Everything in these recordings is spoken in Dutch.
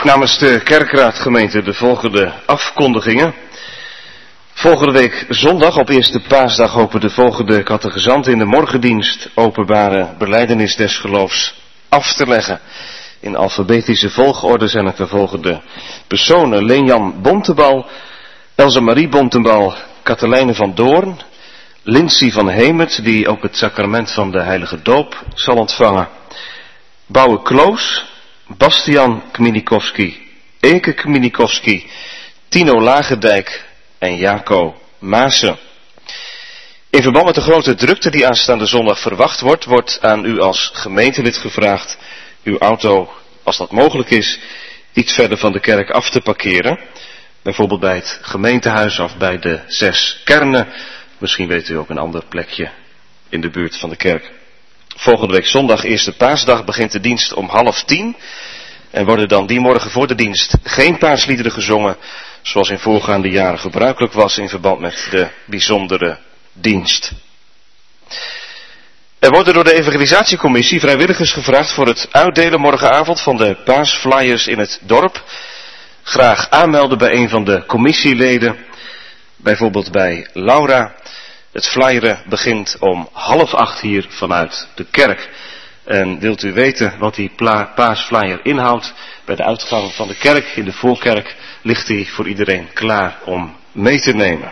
Namens de Kerkraadgemeente de volgende afkondigingen. Volgende week zondag op eerste paasdag hopen de volgende catechizanten in de morgendienst openbare belijdenis des geloofs af te leggen. In alfabetische volgorde zijn het de volgende personen: Leenjan Bontebal, Elze Marie Bontebal, Katelijne van Doorn, Lindsay van Hemert, die ook het sacrament van de heilige doop zal ontvangen, Bouwe Kloos, Bastian Kminikowski, Eke Kminikowski, Tino Lagendijk en Jaco Maassen. In verband met de grote drukte die aanstaande zondag verwacht wordt aan u als gemeentelid gevraagd uw auto, als dat mogelijk is, iets verder van de kerk af te parkeren. Bijvoorbeeld bij het gemeentehuis of bij de 6 kernen. Misschien weet u ook een ander plekje in de buurt van de kerk. Volgende week zondag, eerste paasdag, begint de dienst om 9:30. En worden dan die morgen voor de dienst geen paasliederen gezongen, zoals in voorgaande jaren gebruikelijk was in verband met de bijzondere dienst. Er worden door de evangelisatiecommissie vrijwilligers gevraagd voor het uitdelen morgenavond van de paasflyers in het dorp. Graag aanmelden bij een van de commissieleden, bijvoorbeeld bij Laura. Het flyeren begint om 7:30 hier vanuit de kerk. En wilt u weten wat die paasflyer inhoudt? Bij de uitgang van de kerk, in de voorkerk, ligt die voor iedereen klaar om mee te nemen.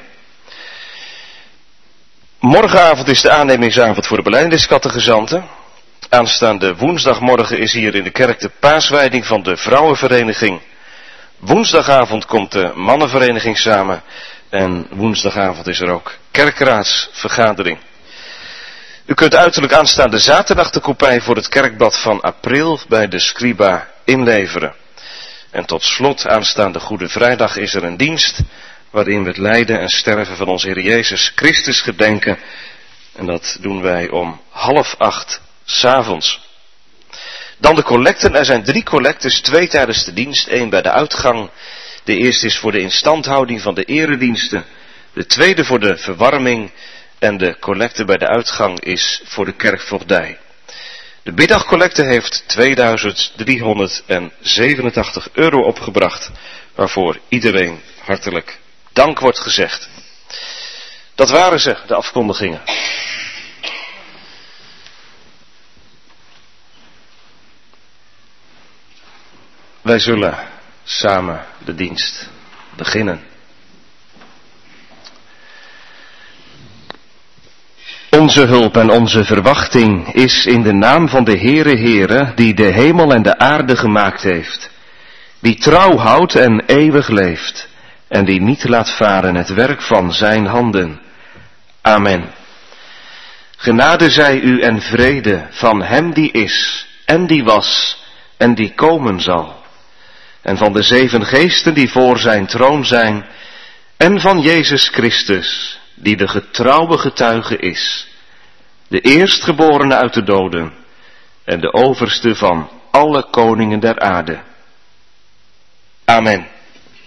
Morgenavond is de aannemingsavond voor de belijdeniscatechizanten. Aanstaande woensdagmorgen is hier in de kerk de paaswijding van de vrouwenvereniging. Woensdagavond komt de mannenvereniging samen. En woensdagavond is er ook kerkraadsvergadering. U kunt uiterlijk aanstaande zaterdag de kopij voor het kerkblad van april bij de Scriba inleveren. En tot slot aanstaande Goede Vrijdag is er een dienst waarin we het lijden en sterven van onze Heer Jezus Christus gedenken. En dat doen wij om 7:30 s'avonds. Dan de collecten. Er zijn 3 collectes, 2 tijdens de dienst, 1 bij de uitgang. De eerste is voor de instandhouding van de erediensten. De tweede voor de verwarming. En de collecte bij de uitgang is voor de kerkvoogdij. De middagcollecte heeft €2387 opgebracht, waarvoor iedereen hartelijk dank wordt gezegd. Dat waren ze, de afkondigingen. Wij zullen samen de dienst beginnen. Onze hulp en onze verwachting is in de naam van de Heere, die de hemel en de aarde gemaakt heeft, die trouw houdt en eeuwig leeft, en die niet laat varen het werk van zijn handen. Amen. Genade zij u en vrede van hem die is, en die was, en die komen zal, en van de 7 geesten die voor zijn troon zijn, en van Jezus Christus, die de getrouwe getuige is, de eerstgeborene uit de doden en de overste van alle koningen der aarde. Amen.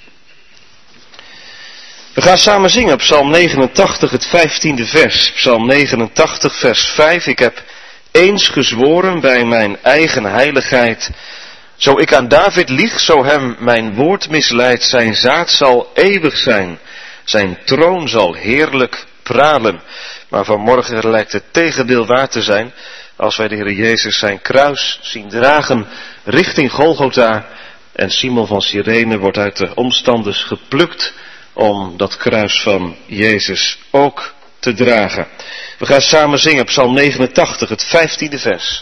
We gaan samen zingen Psalm 89, het 15e vers. Psalm 89, vers 5. Ik heb eens gezworen bij mijn eigen heiligheid, zo ik aan David lieg, zo hem mijn woord misleidt, zijn zaad zal eeuwig zijn, zijn troon zal heerlijk pralen. Maar vanmorgen lijkt het tegendeel waar te zijn, als wij de Heer Jezus zijn kruis zien dragen richting Golgotha, en Simon van Cyrene wordt uit de omstanders geplukt om dat kruis van Jezus ook te dragen. We gaan samen zingen Psalm 89, het 15e vers.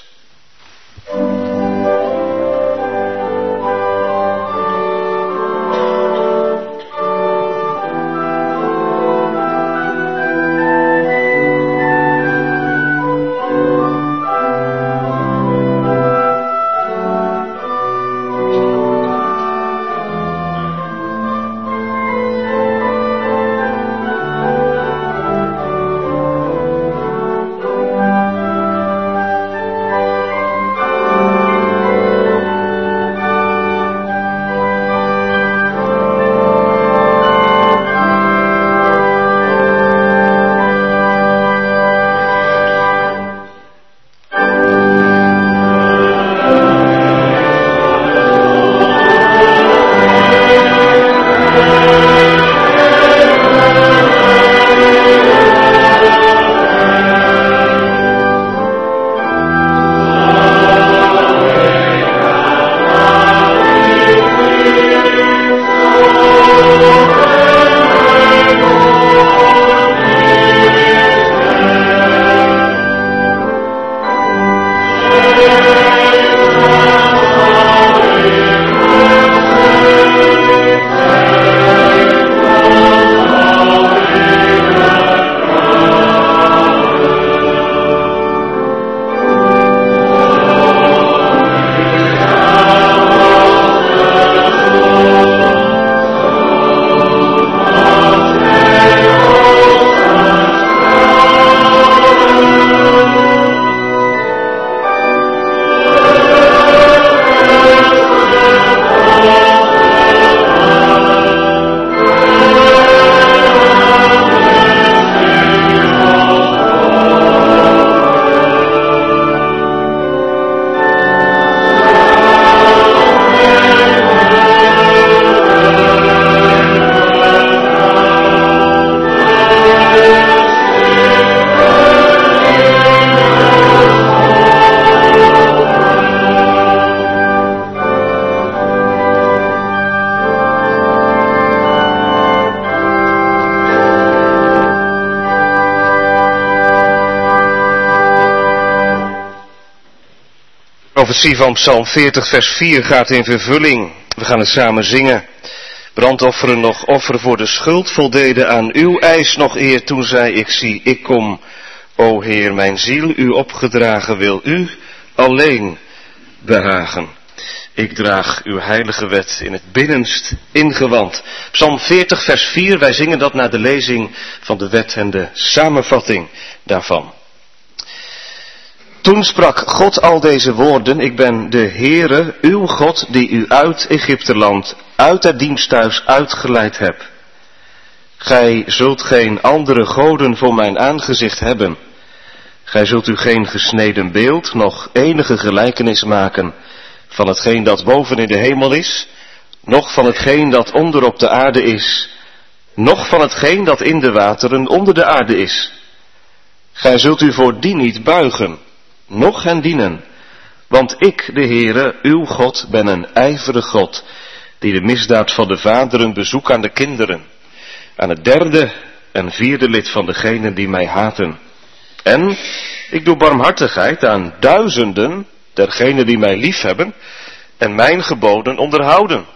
Profetie van Psalm 40 vers 4 gaat in vervulling. We gaan het samen zingen. Brandofferen nog offer voor de schuld voldeden aan uw eis nog eer. Toen zei ik, zie, ik kom, o Heer, mijn ziel u opgedragen wil u alleen behagen. Ik draag uw heilige wet in het binnenst ingewand. Psalm 40 vers 4, wij zingen dat na de lezing van de wet en de samenvatting daarvan. Toen sprak God al deze woorden, ik ben de Heere, uw God, die u uit Egypteland, uit het diensthuis uitgeleid heb. Gij zult geen andere goden voor mijn aangezicht hebben. Gij zult u geen gesneden beeld, nog enige gelijkenis maken van hetgeen dat boven in de hemel is, noch van hetgeen dat onder op de aarde is, noch van hetgeen dat in de wateren onder de aarde is. Gij zult u voor die niet buigen, noch hen dienen, want ik, de Heere, uw God, ben een ijverig God, die de misdaad van de vaderen bezoekt aan de kinderen, aan het derde en vierde lid van degenen die mij haten. En ik doe barmhartigheid aan duizenden dergenen die mij liefhebben en mijn geboden onderhouden.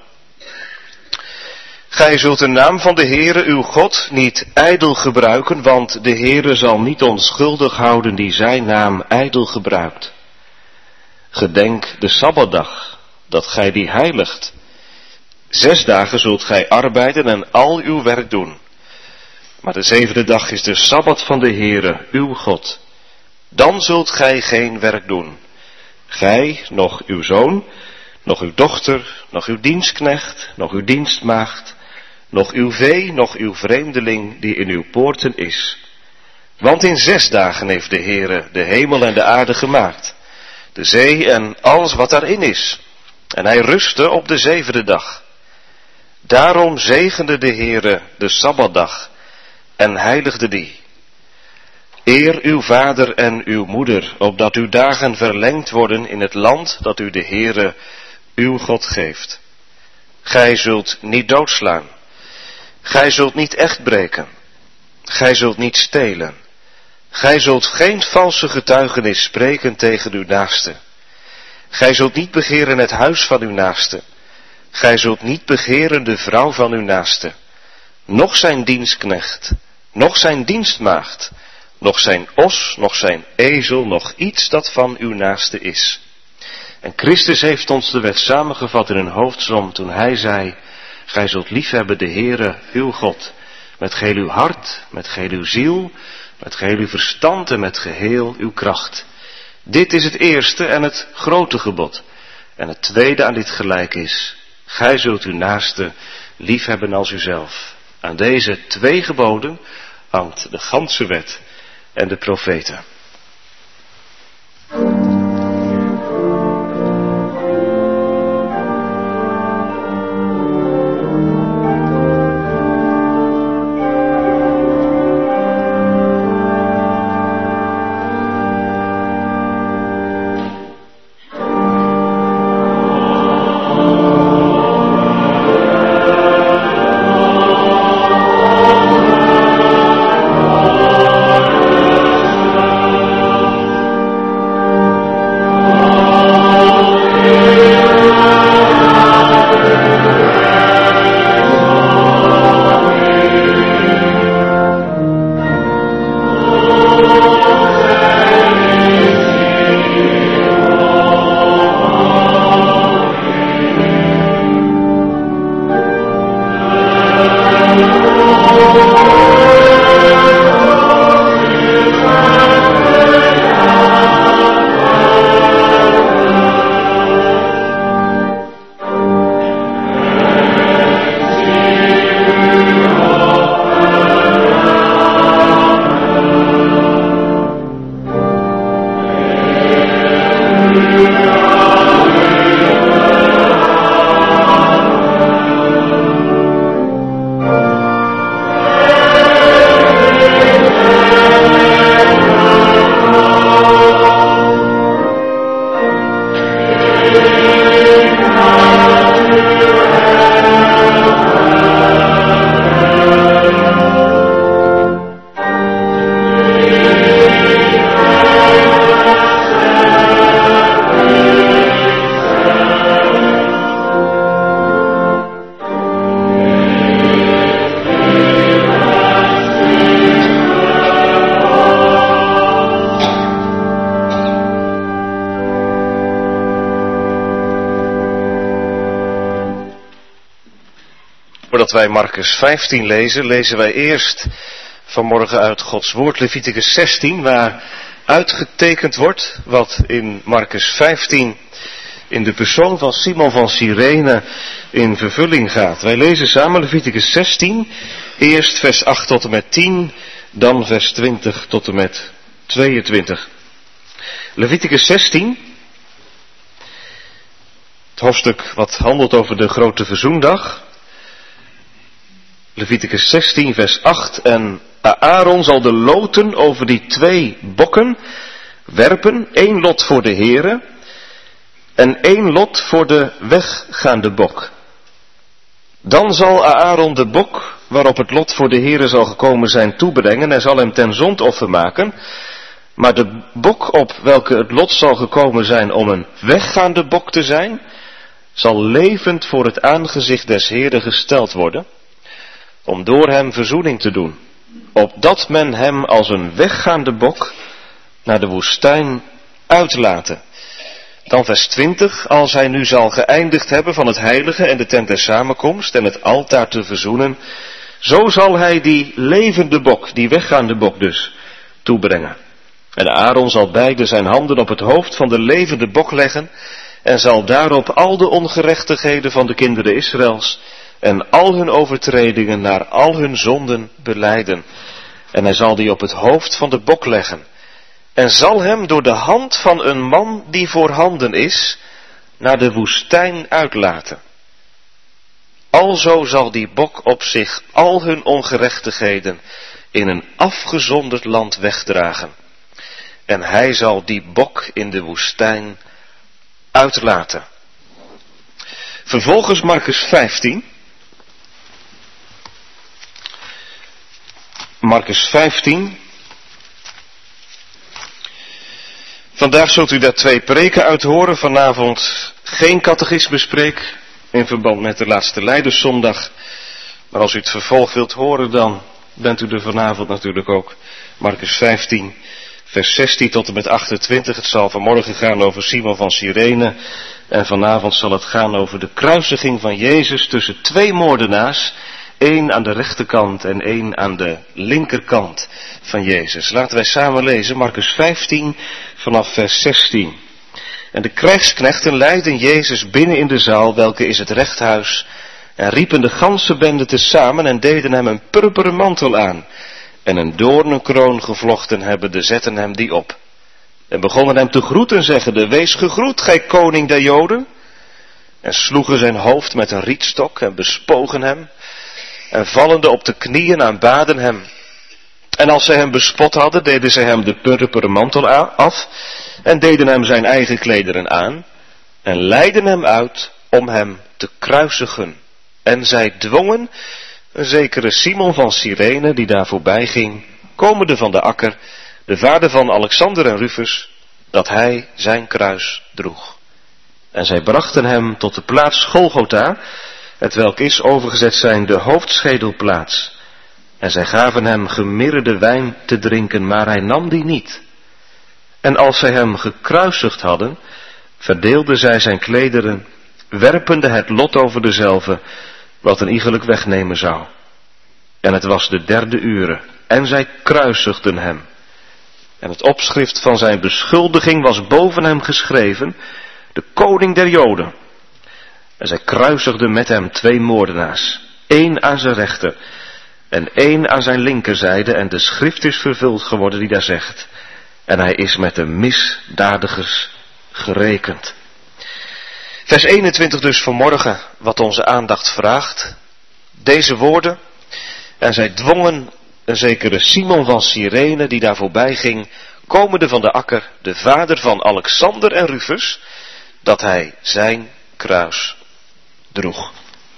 Gij zult de naam van de Heere uw God niet ijdel gebruiken, want de Heere zal niet onschuldig houden die zijn naam ijdel gebruikt. Gedenk de Sabbatdag, dat gij die heiligt. 6 dagen zult gij arbeiden en al uw werk doen. Maar de 7e dag is de Sabbat van de Heere uw God. Dan zult gij geen werk doen. Gij, noch uw zoon, noch uw dochter, noch uw dienstknecht, noch uw dienstmaagd, noch uw vee, noch uw vreemdeling die in uw poorten is. Want in 6 dagen heeft de Heere de hemel en de aarde gemaakt, de zee en alles wat daarin is. En hij rustte op de 7e dag. Daarom zegende de Heere de Sabbatdag en heiligde die. Eer uw vader en uw moeder, opdat uw dagen verlengd worden in het land dat u de Heere uw God geeft. Gij zult niet doodslaan. Gij zult niet echt breken. Gij zult niet stelen. Gij zult geen valse getuigenis spreken tegen uw naaste. Gij zult niet begeren het huis van uw naaste. Gij zult niet begeren de vrouw van uw naaste. Noch zijn dienstknecht, noch zijn dienstmaagd, noch zijn os, noch zijn ezel, noch iets dat van uw naaste is. En Christus heeft ons de wet samengevat in een hoofdsom toen hij zei, gij zult liefhebben de Heere, uw God, met geheel uw hart, met geheel uw ziel, met geheel uw verstand en met geheel uw kracht. Dit is het eerste en het grote gebod. En het tweede aan dit gelijk is, gij zult uw naaste liefhebben als uzelf. Aan deze 2 geboden hangt de ganse wet en de profeten. voordat wij Marcus 15 lezen, lezen wij eerst vanmorgen uit Gods woord Leviticus 16, waar uitgetekend wordt wat in Marcus 15 in de persoon van Simon van Cyrene in vervulling gaat. Wij lezen samen Leviticus 16, eerst vers 8 tot en met 10, dan vers 20 tot en met 22. Leviticus 16, het hoofdstuk wat handelt over de grote verzoendag. Leviticus 16 vers 8, en Aaron zal de loten over die 2 bokken werpen, 1 lot voor de Heere en 1 lot voor de weggaande bok. Dan zal Aaron de bok waarop het lot voor de Heere zal gekomen zijn toebrengen en zal hem ten zondoffer maken. Maar de bok op welke het lot zal gekomen zijn om een weggaande bok te zijn, zal levend voor het aangezicht des Heeren gesteld worden, om door hem verzoening te doen, opdat men hem als een weggaande bok naar de woestijn uitlaten. Dan vers 20, als hij nu zal geëindigd hebben van het heilige en de tent der samenkomst en het altaar te verzoenen, zo zal hij die levende bok, die weggaande bok dus, toebrengen. En Aaron zal beide zijn handen op het hoofd van de levende bok leggen en zal daarop al de ongerechtigheden van de kinderen Israëls en al hun overtredingen naar al hun zonden belijden. En hij zal die op het hoofd van de bok leggen en zal hem door de hand van een man die voorhanden is naar de woestijn uitlaten. Alzo zal die bok op zich al hun ongerechtigheden in een afgezonderd land wegdragen. En hij zal die bok in de woestijn uitlaten. Vervolgens Marcus 15. Marcus 15. Vandaag zult u daar 2 preken uit horen. Vanavond geen catechismespreek in verband met de laatste Lijderszondag. Maar als u het vervolg wilt horen, dan bent u er vanavond natuurlijk ook. Marcus 15, vers 16 tot en met 28. Het zal vanmorgen gaan over Simon van Cyrene. En vanavond zal het gaan over de kruisiging van Jezus tussen 2 moordenaars. 1 aan de rechterkant en 1 aan de linkerkant van Jezus. Laten wij samen lezen, Marcus 15 vanaf vers 16. En de krijgsknechten leidden Jezus binnen in de zaal, welke is het rechthuis, en riepen de ganse bende tezamen en deden hem een purperen mantel aan, en een doornenkroon gevlochten hebbende zetten hem die op. En begonnen hem te groeten, zeggende, wees gegroet, gij koning der Joden. En sloegen zijn hoofd met een rietstok en bespogen hem, en vallende op de knieën aanbaden hem. En als zij hem bespot hadden, deden zij hem de purperen mantel af, en deden hem zijn eigen klederen aan, en leidden hem uit om hem te kruisigen. En zij dwongen een zekere Simon van Cyrene, die daar voorbij ging, komende van de akker, de vader van Alexander en Rufus, dat hij zijn kruis droeg. En zij brachten hem tot de plaats Golgotha, hetwelk is overgezet zijn de hoofdschedelplaats. En zij gaven hem gemidderde wijn te drinken, maar hij nam die niet. En als zij hem gekruisigd hadden, verdeelden zij zijn klederen, werpende het lot over dezelve, wat een iegelijk wegnemen zou. En het was de 3e ure, en zij kruisigden hem. En het opschrift van zijn beschuldiging was boven hem geschreven, de koning der Joden. En zij kruisigden met hem 2 moordenaars, 1 aan zijn rechter en 1 aan zijn linkerzijde, en de schrift is vervuld geworden die daar zegt, en hij is met de misdadigers gerekend. Vers 21 dus vanmorgen, wat onze aandacht vraagt. Deze woorden, en zij dwongen een zekere Simon van Cyrene, die daar voorbij ging, komende van de akker, de vader van Alexander en Rufus, dat hij zijn kruis droeg.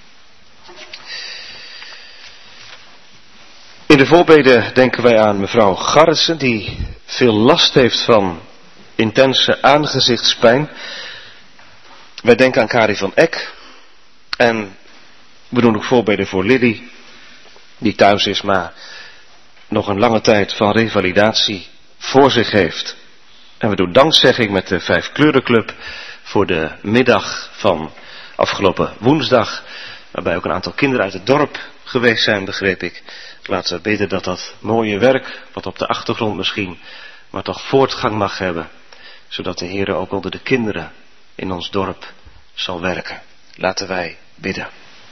In de voorbeden denken wij aan mevrouw Garretsen, die veel last heeft van intense aangezichtspijn. Wij denken aan Kari van Eck. En we doen ook voorbeden voor Lily, die thuis is, maar nog een lange tijd van revalidatie voor zich heeft. En we doen dankzegging met de 5 kleurenclub voor de middag van afgelopen woensdag, waarbij ook een aantal kinderen uit het dorp geweest zijn, begreep ik. Laten we bidden dat dat mooie werk, wat op de achtergrond misschien, maar toch voortgang mag hebben, zodat de Heer ook onder de kinderen in ons dorp zal werken. Laten wij bidden.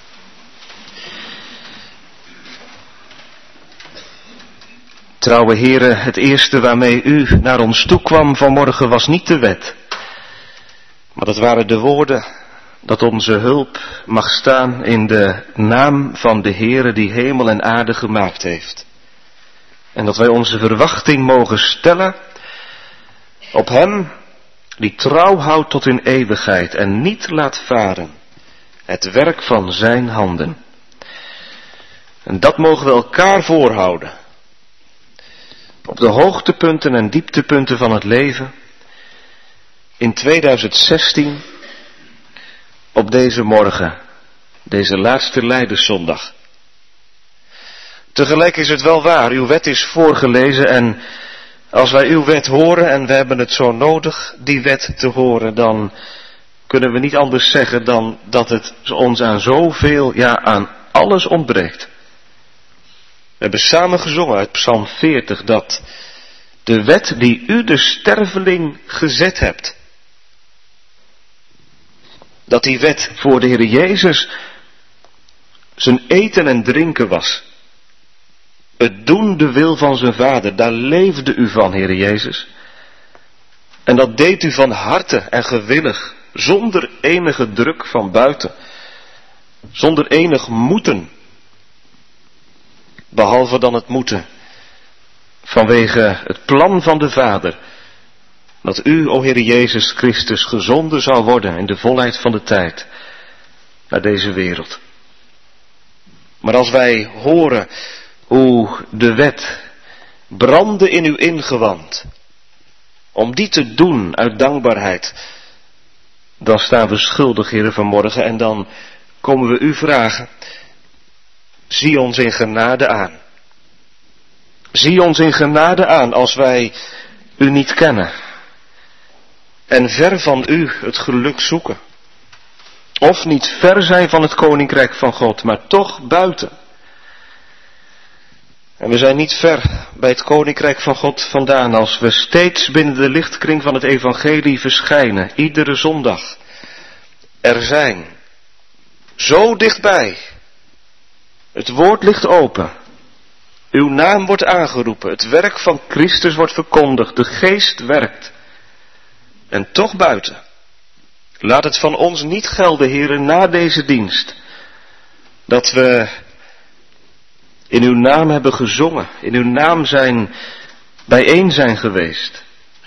Trouwe Heere, het eerste waarmee u naar ons toe kwam vanmorgen was niet de wet, maar dat waren de woorden dat onze hulp mag staan in de naam van de Heere die hemel en aarde gemaakt heeft. En dat wij onze verwachting mogen stellen op Hem die trouw houdt tot in eeuwigheid en niet laat varen het werk van zijn handen. En dat mogen we elkaar voorhouden. Op de hoogtepunten en dieptepunten van het leven in 2016 op deze morgen, deze laatste Lijdenszondag. Tegelijk is het wel waar, uw wet is voorgelezen en als wij uw wet horen en we hebben het zo nodig, die wet te horen, dan kunnen we niet anders zeggen dan dat het ons aan zoveel, ja aan alles ontbreekt. We hebben samen gezongen uit Psalm 40 dat de wet die u de sterveling gezet hebt, dat die wet voor de Heer Jezus zijn eten en drinken was. Het doen de wil van zijn Vader, daar leefde u van, Heer Jezus. En dat deed u van harte en gewillig, zonder enige druk van buiten, zonder enig moeten. Behalve dan het moeten, vanwege het plan van de Vader, dat u, o Heer Jezus Christus, gezonden zou worden in de volheid van de tijd naar deze wereld. Maar als wij horen hoe de wet brandde in uw ingewand, om die te doen uit dankbaarheid, dan staan we schuldig, Heer, vanmorgen, en dan komen we u vragen, zie ons in genade aan. Zie ons in genade aan als wij u niet kennen en ver van u het geluk zoeken. Of niet ver zijn van het koninkrijk van God, maar toch buiten. En we zijn niet ver bij het koninkrijk van God vandaan als we steeds binnen de lichtkring van het evangelie verschijnen, iedere zondag. Er zijn, zo dichtbij. Het woord ligt open. Uw naam wordt aangeroepen. Het werk van Christus wordt verkondigd. De geest werkt. En toch buiten. Laat het van ons niet gelden, heren, na deze dienst, dat we in uw naam hebben gezongen. In uw naam bijeen zijn geweest.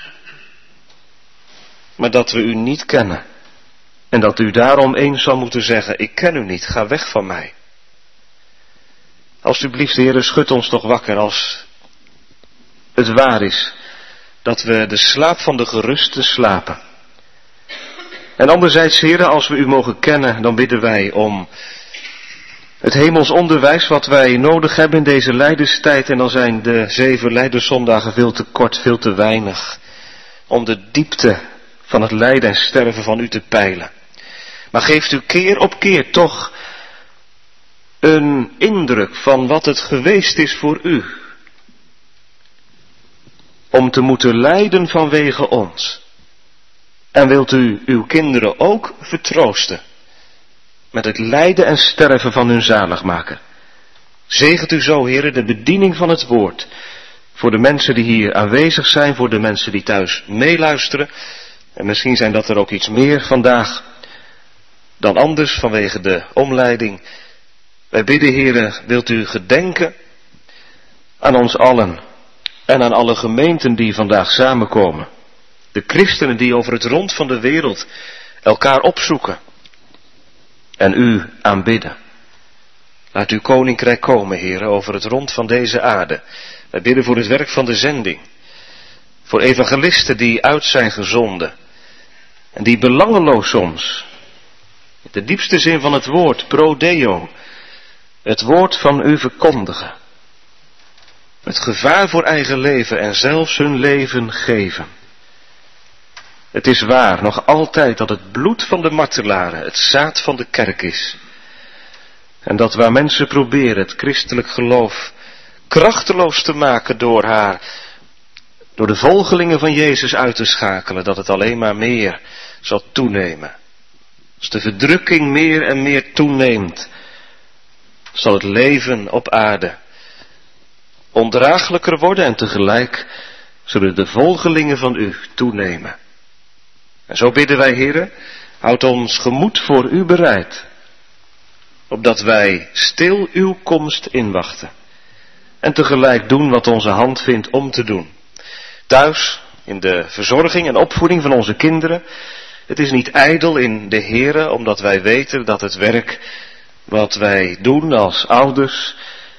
Maar dat we u niet kennen. En dat u daarom eens zal moeten zeggen, ik ken u niet, ga weg van mij. Alsjeblieft, heren, schud ons toch wakker als het waar is dat we de slaap van de geruste slapen. En anderzijds, heren, als we u mogen kennen, dan bidden wij om het hemels onderwijs wat wij nodig hebben in deze lijdenstijd. En dan zijn de 7 lijdenszondagen veel te kort, veel te weinig om de diepte van het lijden en sterven van u te peilen. Maar geeft u keer op keer toch een indruk van wat het geweest is voor u. Om te moeten lijden vanwege ons. En wilt u uw kinderen ook vertroosten met het lijden en sterven van hun zaligmaker. Zegent u zo, heren, de bediening van het woord. Voor de mensen die hier aanwezig zijn, voor de mensen die thuis meeluisteren. En misschien zijn dat er ook iets meer vandaag dan anders vanwege de omleiding. Wij bidden, heren, wilt u gedenken aan ons allen en aan alle gemeenten die vandaag samenkomen. De christenen die over het rond van de wereld elkaar opzoeken en u aanbidden. Laat uw koninkrijk komen, heren, over het rond van deze aarde. Wij bidden voor het werk van de zending. Voor evangelisten die uit zijn gezonden. En die belangeloos soms, in de diepste zin van het woord, pro deo, het woord van u verkondigen. Het gevaar voor eigen leven en zelfs hun leven geven. Het is waar, nog altijd, dat het bloed van de martelaren het zaad van de kerk is. En dat waar mensen proberen het christelijk geloof krachteloos te maken door de volgelingen van Jezus uit te schakelen, dat het alleen maar meer zal toenemen. Als de verdrukking meer en meer toeneemt, zal het leven op aarde ondraaglijker worden en tegelijk zullen de volgelingen van u toenemen. En zo bidden wij, Heere, houd ons gemoed voor u bereid, opdat wij stil uw komst inwachten en tegelijk doen wat onze hand vindt om te doen. Thuis, in de verzorging en opvoeding van onze kinderen, het is niet ijdel in de Heere, omdat wij weten dat het werk wat wij doen als ouders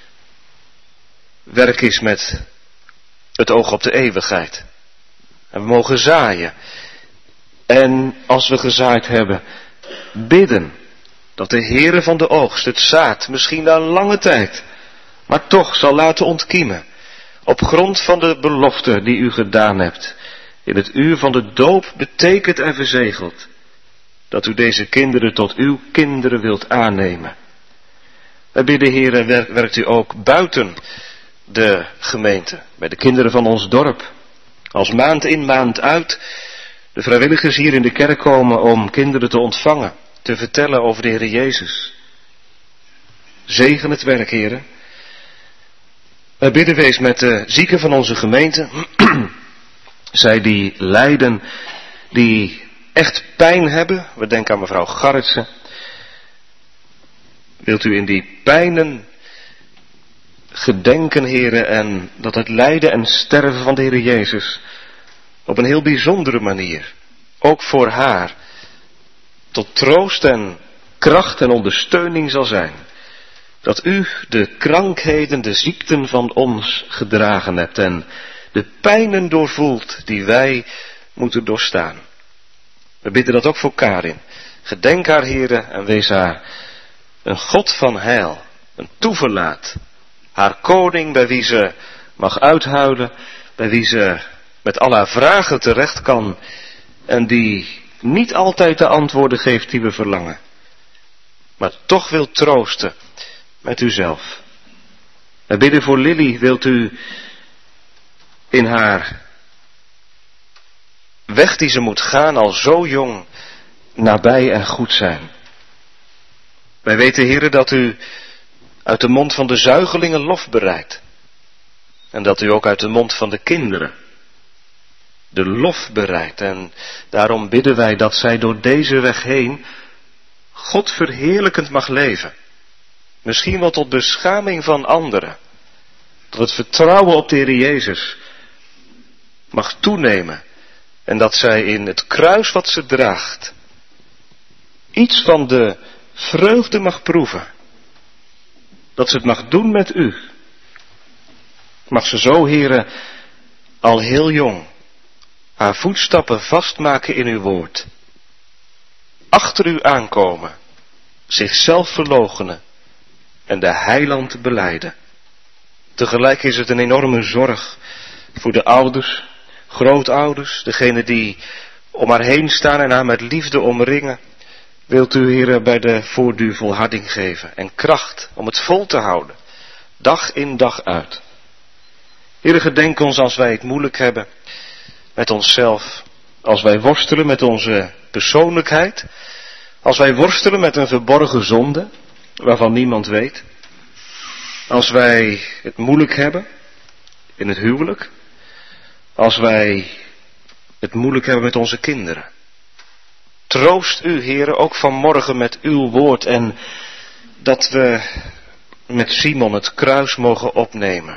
werk is met het oog op de eeuwigheid. En we mogen zaaien. En als we gezaaid hebben, bidden dat de Heere van de oogst het zaad, misschien na een lange tijd, maar toch zal laten ontkiemen, op grond van de belofte die u gedaan hebt, in het uur van de doop betekent en verzegeld, dat u deze kinderen tot uw kinderen wilt aannemen. Wij bidden, Heere, werkt u ook buiten de gemeente, bij de kinderen van ons dorp, als maand in maand uit de vrijwilligers hier in de kerk komen om kinderen te ontvangen, te vertellen over de Heer Jezus. Zegen het werk, Heere. Wij bidden wees met de zieken van onze gemeente, zij die lijden, die echt pijn hebben. We denken aan mevrouw Garretsen. Wilt u in die pijnen gedenken, Heere, en dat het lijden en sterven van de Heer Jezus op een heel bijzondere manier, ook voor haar, tot troost en kracht en ondersteuning zal zijn. Dat u de krankheden, de ziekten van ons gedragen hebt en de pijnen doorvoelt die wij moeten doorstaan. We bidden dat ook voor Karin. Gedenk haar, Heere, en wees haar een God van heil, een toeverlaat. Haar koning bij wie ze mag uithuilen, bij wie ze met al haar vragen terecht kan en die niet altijd de antwoorden geeft die we verlangen, maar toch wil troosten met uzelf. We bidden voor Lily, wilt u in haar weg die ze moet gaan, al zo jong, nabij en goed zijn. Wij weten, Heere, dat u uit de mond van de zuigelingen lof bereidt. En dat u ook uit de mond van de kinderen de lof bereidt. En daarom bidden wij dat zij door deze weg heen God verheerlijkend mag leven. Misschien wel tot beschaming van anderen. Dat het vertrouwen op de Heer Jezus mag toenemen. En dat zij in het kruis wat ze draagt iets van de vreugde mag proeven. Dat ze het mag doen met u. Mag ze zo, Heere, al heel jong haar voetstappen vastmaken in uw woord. Achter u aankomen, zichzelf verloochenen en de heiland belijden. Tegelijk is het een enorme zorg voor de ouders, grootouders, degenen die om haar heen staan en haar met liefde omringen. Wilt u, Heere, bij de voortduur volharding geven en kracht om het vol te houden, dag in dag uit. Heere, gedenk ons als wij het moeilijk hebben met onszelf, als wij worstelen met onze persoonlijkheid, als wij worstelen met een verborgen zonde, waarvan niemand weet, als wij het moeilijk hebben in het huwelijk, als wij het moeilijk hebben met onze kinderen. Troost u, Heere, ook vanmorgen met uw woord en dat we met Simon het kruis mogen opnemen.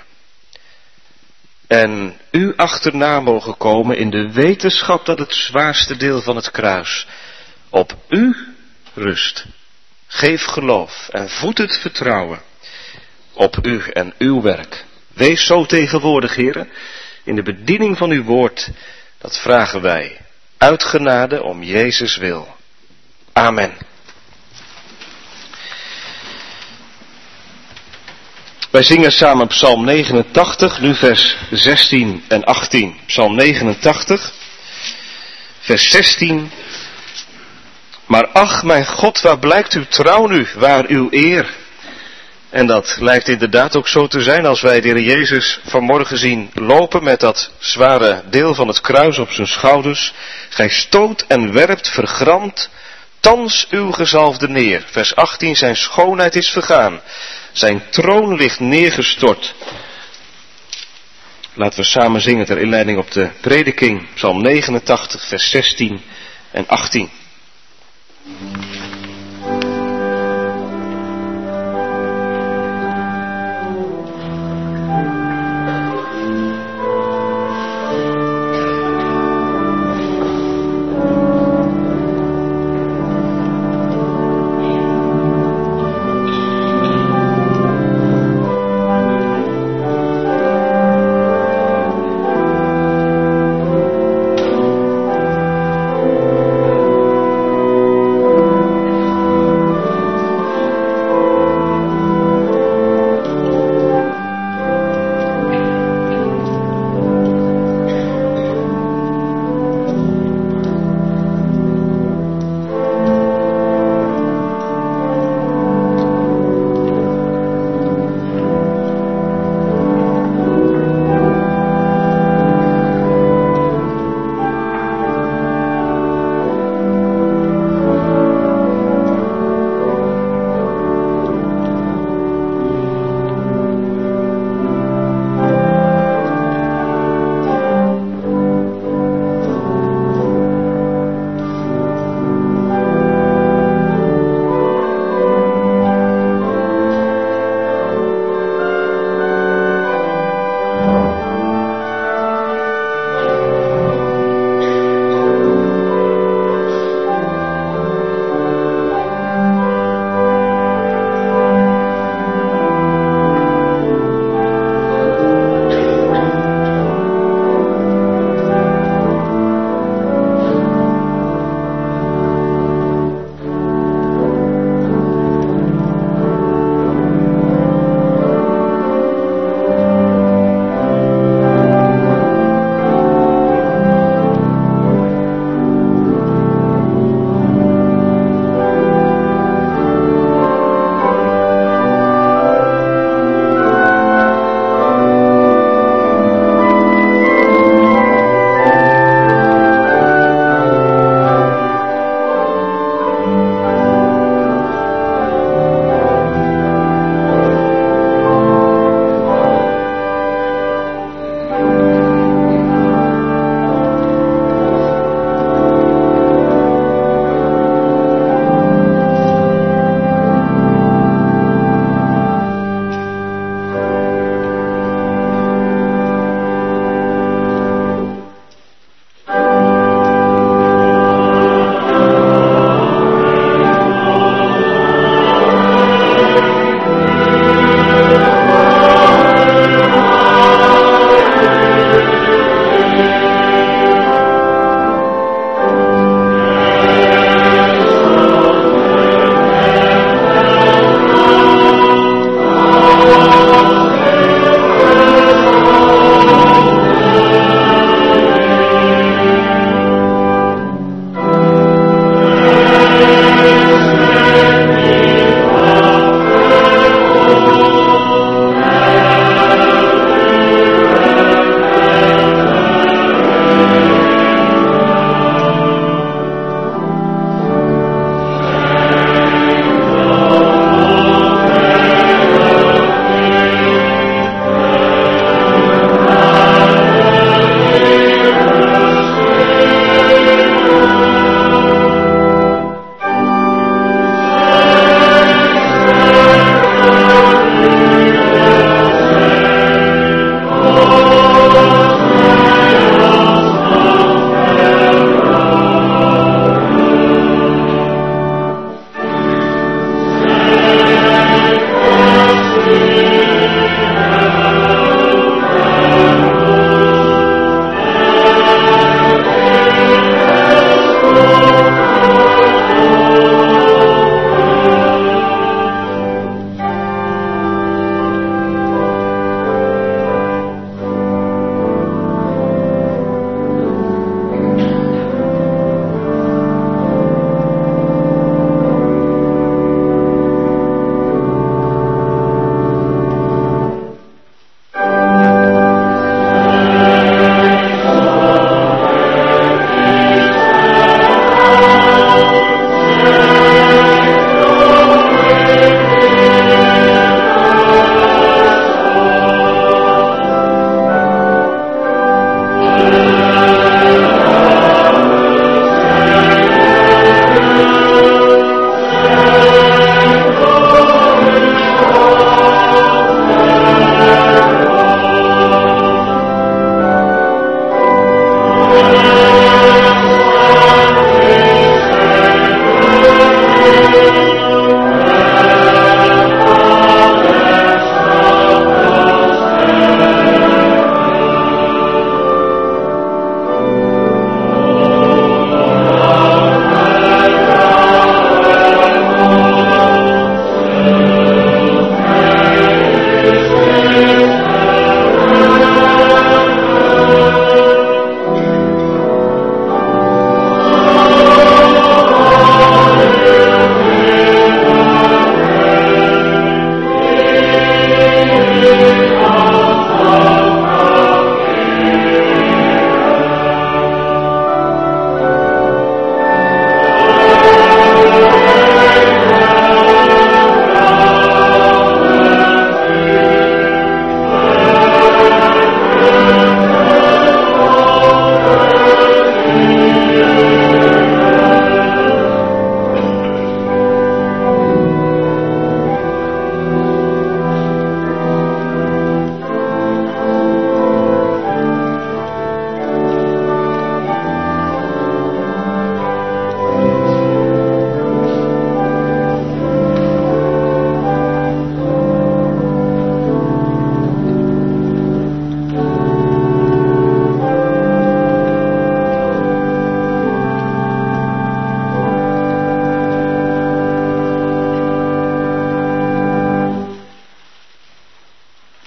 En u achterna mogen komen in de wetenschap dat het zwaarste deel van het kruis op u rust. Geef geloof en voed het vertrouwen op u en uw werk. Wees zo tegenwoordig, Heere, in de bediening van uw woord. Dat vragen wij uit genade om Jezus wil. Amen. Wij zingen samen Psalm 89, nu vers 16 en 18. Psalm 89, vers 16. Maar ach, mijn God, waar blijkt uw trouw nu, waar uw eer? En dat lijkt inderdaad ook zo te zijn als wij de Heer Jezus vanmorgen zien lopen met dat zware deel van het kruis op zijn schouders. Gij stoot en werpt vergramd thans uw gezalfde neer. Vers 18, zijn schoonheid is vergaan. Zijn troon ligt neergestort. Laten we samen zingen ter inleiding op de prediking. Psalm 89, vers 16 en 18.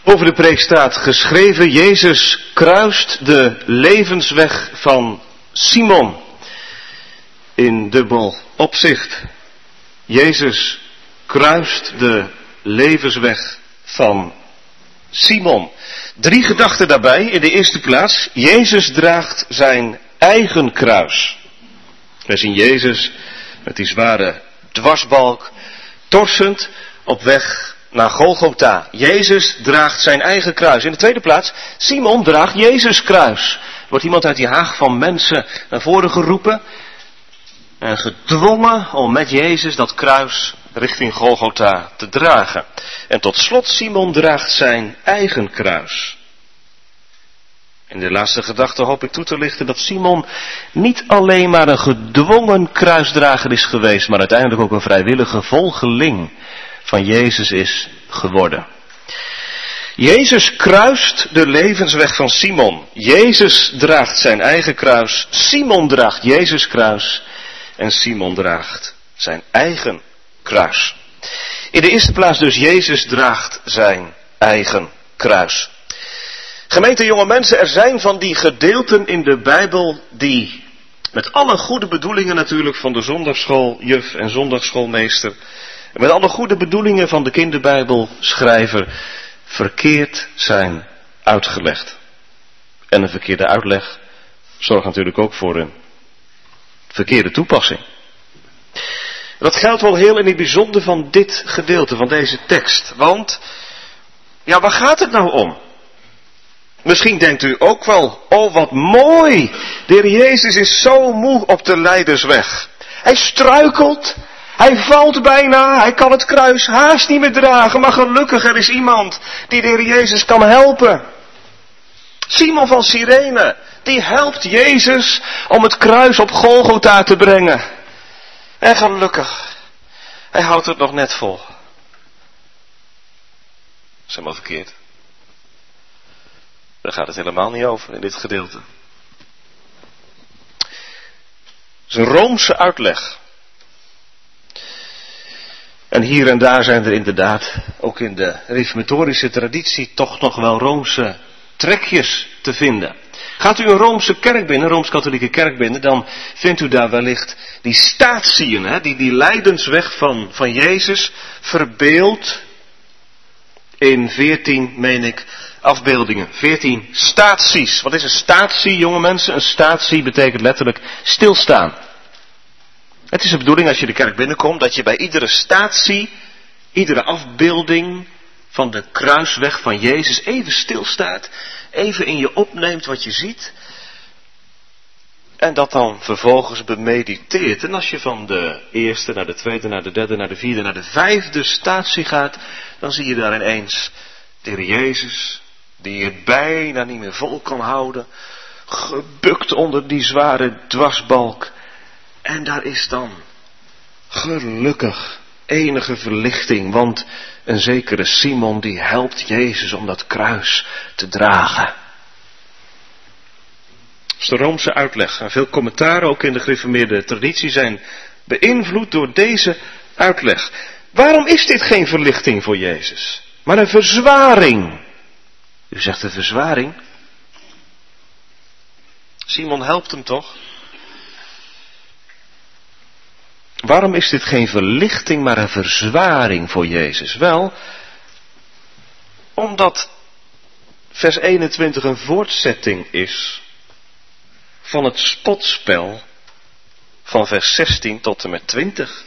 Boven de preek staat geschreven: Jezus kruist de levensweg van Simon. In dubbel opzicht. Jezus kruist de levensweg van Simon. 3 gedachten daarbij. In de eerste plaats, Jezus draagt zijn eigen kruis. Wij zien Jezus met die zware dwarsbalk, torsend op weg naar Golgotha. Jezus draagt zijn eigen kruis. In de tweede plaats, Simon draagt Jezus' kruis. Er wordt iemand uit die haag van mensen naar voren geroepen en gedwongen om met Jezus dat kruis richting Golgotha te dragen. En tot slot, Simon draagt zijn eigen kruis. In de laatste gedachte hoop ik toe te lichten dat Simon niet alleen maar een gedwongen kruisdrager is geweest, maar uiteindelijk ook een vrijwillige volgeling van Jezus is geworden. Jezus kruist de levensweg van Simon. Jezus draagt zijn eigen kruis. Simon draagt Jezus' kruis. En Simon draagt zijn eigen kruis. In de eerste plaats dus, Jezus draagt zijn eigen kruis. Gemeente, jonge mensen, er zijn van die gedeelten in de Bijbel die met alle goede bedoelingen natuurlijk van de zondagsschooljuf en zondagsschoolmeester, en met alle goede bedoelingen van de kinderbijbelschrijver verkeerd zijn uitgelegd. En een verkeerde uitleg zorgt natuurlijk ook voor een verkeerde toepassing. Dat geldt wel heel in het bijzonder van dit gedeelte, van deze tekst. Want, ja, waar gaat het nou om? Misschien denkt u ook wel, oh wat mooi, de Heer Jezus is zo moe op de Lijdersweg. Hij struikelt, hij valt bijna, hij kan het kruis haast niet meer dragen, maar gelukkig er is iemand die de Heer Jezus kan helpen. Simon van Cyrene, die helpt Jezus om het kruis op Golgotha te brengen. En gelukkig, hij houdt het nog net vol. Dat is helemaal verkeerd. Daar gaat het helemaal niet over in dit gedeelte. Het is een Roomse uitleg. En hier en daar zijn er inderdaad, ook in de reformatorische traditie, toch nog wel Roomse trekjes te vinden. Gaat u een Roomse kerk binnen, een Rooms-Katholieke kerk binnen, dan vindt u daar wellicht die statieën, die lijdensweg van Jezus verbeeld in 14, meen ik, afbeeldingen. 14 staties. Wat is een statie, jonge mensen? Een statie betekent letterlijk stilstaan. Het is de bedoeling als je de kerk binnenkomt, dat je bij iedere statie, iedere afbeelding van de kruisweg van Jezus even stilstaat, even in je opneemt wat je ziet, en dat dan vervolgens bemediteert. En als je van de eerste naar de tweede, naar de derde, naar de vierde, naar de vijfde statie gaat, dan zie je daar ineens de Heer Jezus, die het bijna niet meer vol kan houden, gebukt onder die zware dwarsbalk. En daar is dan gelukkig enige verlichting, want een zekere Simon die helpt Jezus om dat kruis te dragen. Dat is de Roomse uitleg. En veel commentaren, ook in de gereformeerde traditie, zijn beïnvloed door deze uitleg. Waarom is dit geen verlichting voor Jezus, maar een verzwaring? U zegt een verzwaring? Simon helpt hem toch? Waarom is dit geen verlichting, maar een verzwaring voor Jezus? Wel, omdat vers 21 een voortzetting is van het spotspel van vers 16 tot en met 20.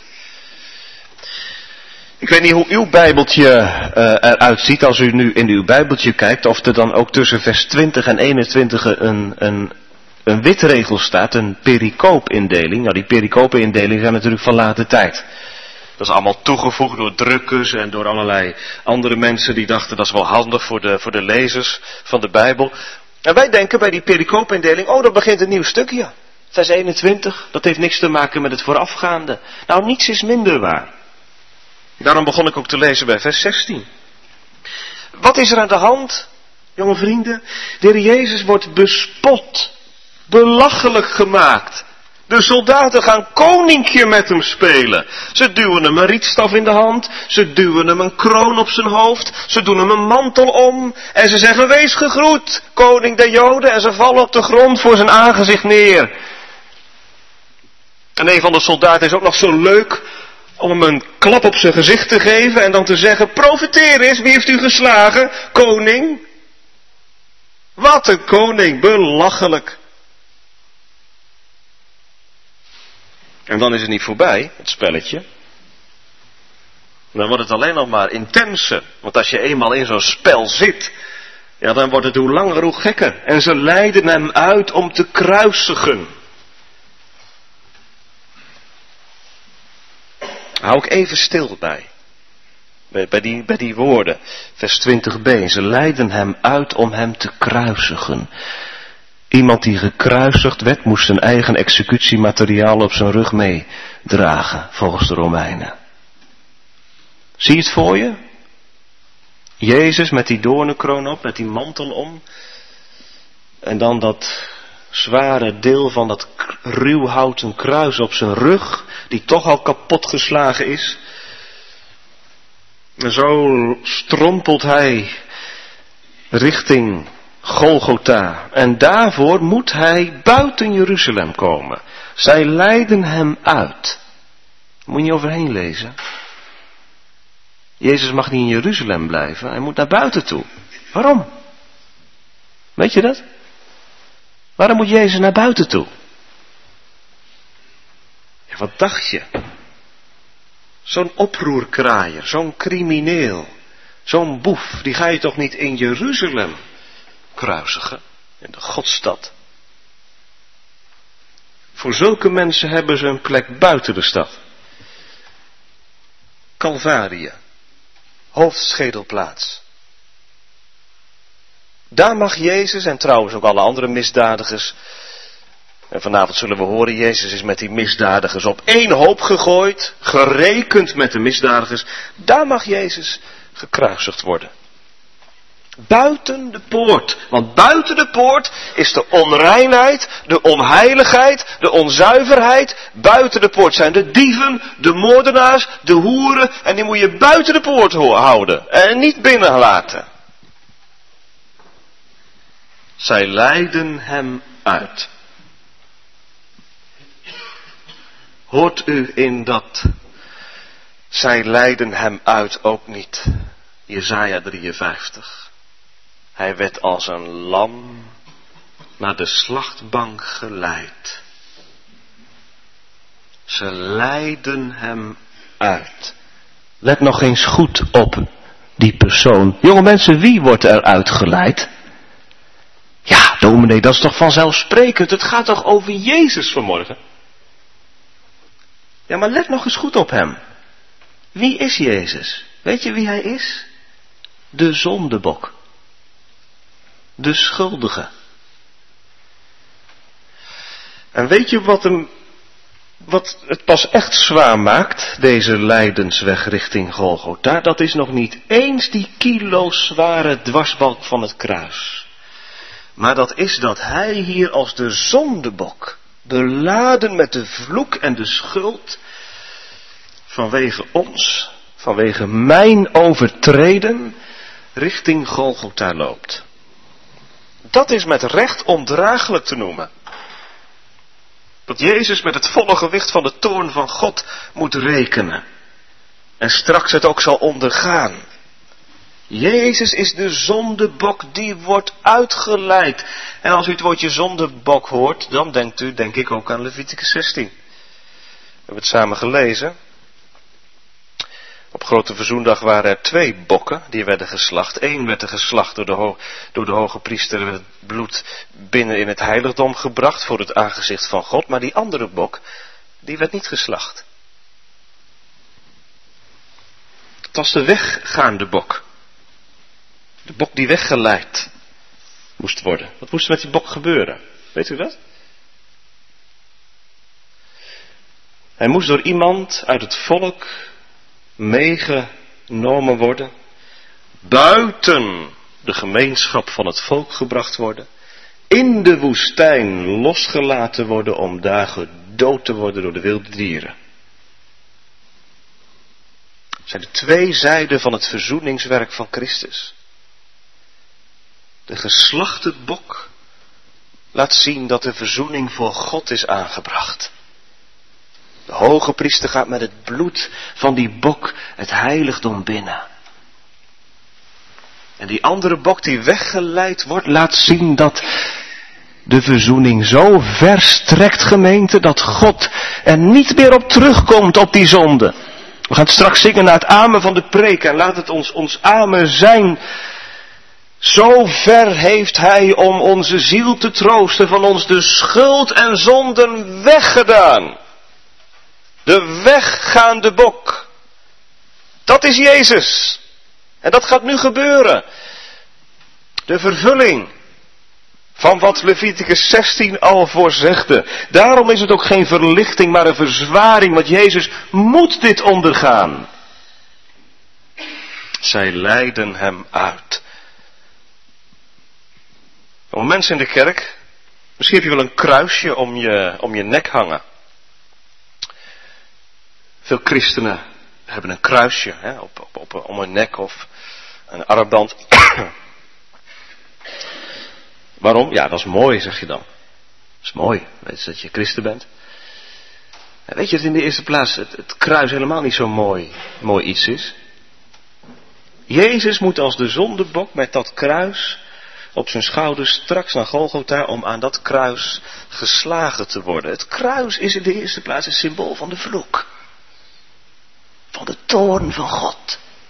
Ik weet niet hoe uw Bijbeltje eruit ziet als u nu in uw Bijbeltje kijkt, of er dan ook tussen vers 20 en 21 een witregel staat, een pericoopindeling. Nou, die pericoopindelingen zijn natuurlijk van late tijd. Dat is allemaal toegevoegd door drukkers en door allerlei andere mensen die dachten dat is wel handig voor de lezers van de Bijbel. En wij denken bij die pericoopindeling, oh, dat begint een nieuw stukje. Vers 21, dat heeft niks te maken met het voorafgaande. Nou, niets is minder waar. Daarom begon ik ook te lezen bij vers 16. Wat is er aan de hand, jonge vrienden? De Heer Jezus wordt bespot, belachelijk gemaakt, De soldaten gaan koninkje met hem spelen. Ze duwen hem een rietstaf in de hand. Ze duwen hem een kroon op zijn hoofd. Ze doen hem een mantel om. En ze zeggen, wees gegroet, koning der Joden. En ze vallen op de grond voor zijn aangezicht neer. En een van de soldaten is ook nog zo leuk om hem een klap op zijn gezicht te geven. En dan te zeggen, profeteer eens, wie heeft u geslagen? Koning. Wat een koning, belachelijk. En dan is het niet voorbij, het spelletje. Dan wordt het alleen nog maar intenser. Want als je eenmaal in zo'n spel zit, ja, dan wordt het hoe langer hoe gekker. En ze leiden hem uit om te kruisigen. Hou ik even stil bij die woorden. Vers 20b. Ze leiden hem uit om hem te kruisigen. Iemand die gekruisigd werd, moest zijn eigen executiemateriaal op zijn rug meedragen, volgens de Romeinen. Zie je het voor je? Jezus met die doornenkroon op, met die mantel om. En dan dat zware deel van dat ruwhouten kruis op zijn rug, die toch al kapot geslagen is. En zo strompelt hij richting Golgotha. En daarvoor moet hij buiten Jeruzalem komen. Zij leiden hem uit. Moet je niet overheen lezen. Jezus mag niet in Jeruzalem blijven. Hij moet naar buiten toe. Waarom? Weet je dat? Waarom moet Jezus naar buiten toe? Ja, wat dacht je? Zo'n oproerkraaier, zo'n crimineel, zo'n boef, die ga je toch niet in Jeruzalem kruisigen, in de Godstad. Voor zulke mensen hebben ze een plek buiten de stad. Calvarie, hoofdschedelplaats. Daar mag Jezus, en trouwens ook alle andere misdadigers, en vanavond zullen we horen, Jezus is met die misdadigers op één hoop gegooid, gerekend met de misdadigers. Daar mag Jezus gekruisigd worden. Buiten de poort. Want buiten de poort is de onreinheid, de onheiligheid, de onzuiverheid. Buiten de poort zijn de dieven, de moordenaars, de hoeren. En die moet je buiten de poort houden en niet binnen laten. Zij leiden hem uit. Hoort u in dat zij leiden hem uit ook niet? Jesaja 53. Hij werd als een lam naar de slachtbank geleid. Ze leiden hem uit. Let nog eens goed op die persoon. Jonge mensen, wie wordt er uitgeleid? Ja, dominee, dat is toch vanzelfsprekend. Het gaat toch over Jezus vanmorgen? Ja, maar let nog eens goed op hem. Wie is Jezus? Weet je wie hij is? De zondebok. De schuldige. En weet je wat het pas echt zwaar maakt, deze lijdensweg richting Golgotha? Dat is nog niet eens die kilozware dwarsbalk van het kruis. Maar dat is dat hij hier als de zondebok, beladen met de vloek en de schuld, vanwege ons, vanwege mijn overtreden, richting Golgotha loopt. Dat is met recht ondraaglijk te noemen. Dat Jezus met het volle gewicht van de toorn van God moet rekenen. En straks het ook zal ondergaan. Jezus is de zondebok die wordt uitgeleid. En als u het woordje zondebok hoort, dan denkt u, denk ik, ook aan Leviticus 16. We hebben het samen gelezen. Op Grote Verzoendag waren er 2 bokken die werden geslacht. 1 werd er geslacht door de hoge priester en het bloed binnen in het heiligdom gebracht voor het aangezicht van God. Maar die andere bok, die werd niet geslacht. Het was de weggaande bok. De bok die weggeleid moest worden. Wat moest er met die bok gebeuren? Weet u dat? Hij moest door iemand uit het volk meegenomen worden, buiten de gemeenschap van het volk gebracht worden, in de woestijn losgelaten worden om daar gedood gedood te worden door de wilde dieren. Het zijn de twee zijden van het verzoeningswerk van Christus. De geslachte bok laat zien dat de verzoening voor God is aangebracht. De hoge priester gaat met het bloed van die bok het heiligdom binnen. En die andere bok die weggeleid wordt, laat zien dat de verzoening zo ver strekt, gemeente, dat God er niet meer op terugkomt op die zonde. We gaan straks zingen naar het amen van de preek en laat het ons amen zijn. Zo ver heeft Hij om onze ziel te troosten van ons de schuld en zonden weggedaan. De weggaande bok. Dat is Jezus. En dat gaat nu gebeuren. De vervulling van wat Leviticus 16 al voorzegde. Daarom is het ook geen verlichting, maar een verzwaring, want Jezus moet dit ondergaan. Zij leiden hem uit. Om mensen in de kerk, misschien heb je wel een kruisje om je nek hangen. Veel christenen hebben een kruisje om hun nek of een armband. Waarom? Ja, dat is mooi, zeg je dan. Dat is mooi, weet je dat je christen bent. En weet je dat in de eerste plaats het kruis helemaal niet zo mooi iets is? Jezus moet als de zondebok met dat kruis op zijn schouders straks naar Golgotha om aan dat kruis geslagen te worden. Het kruis is in de eerste plaats een symbool van de vloek. Van de toorn van God.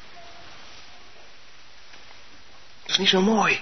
Dat is niet zo mooi.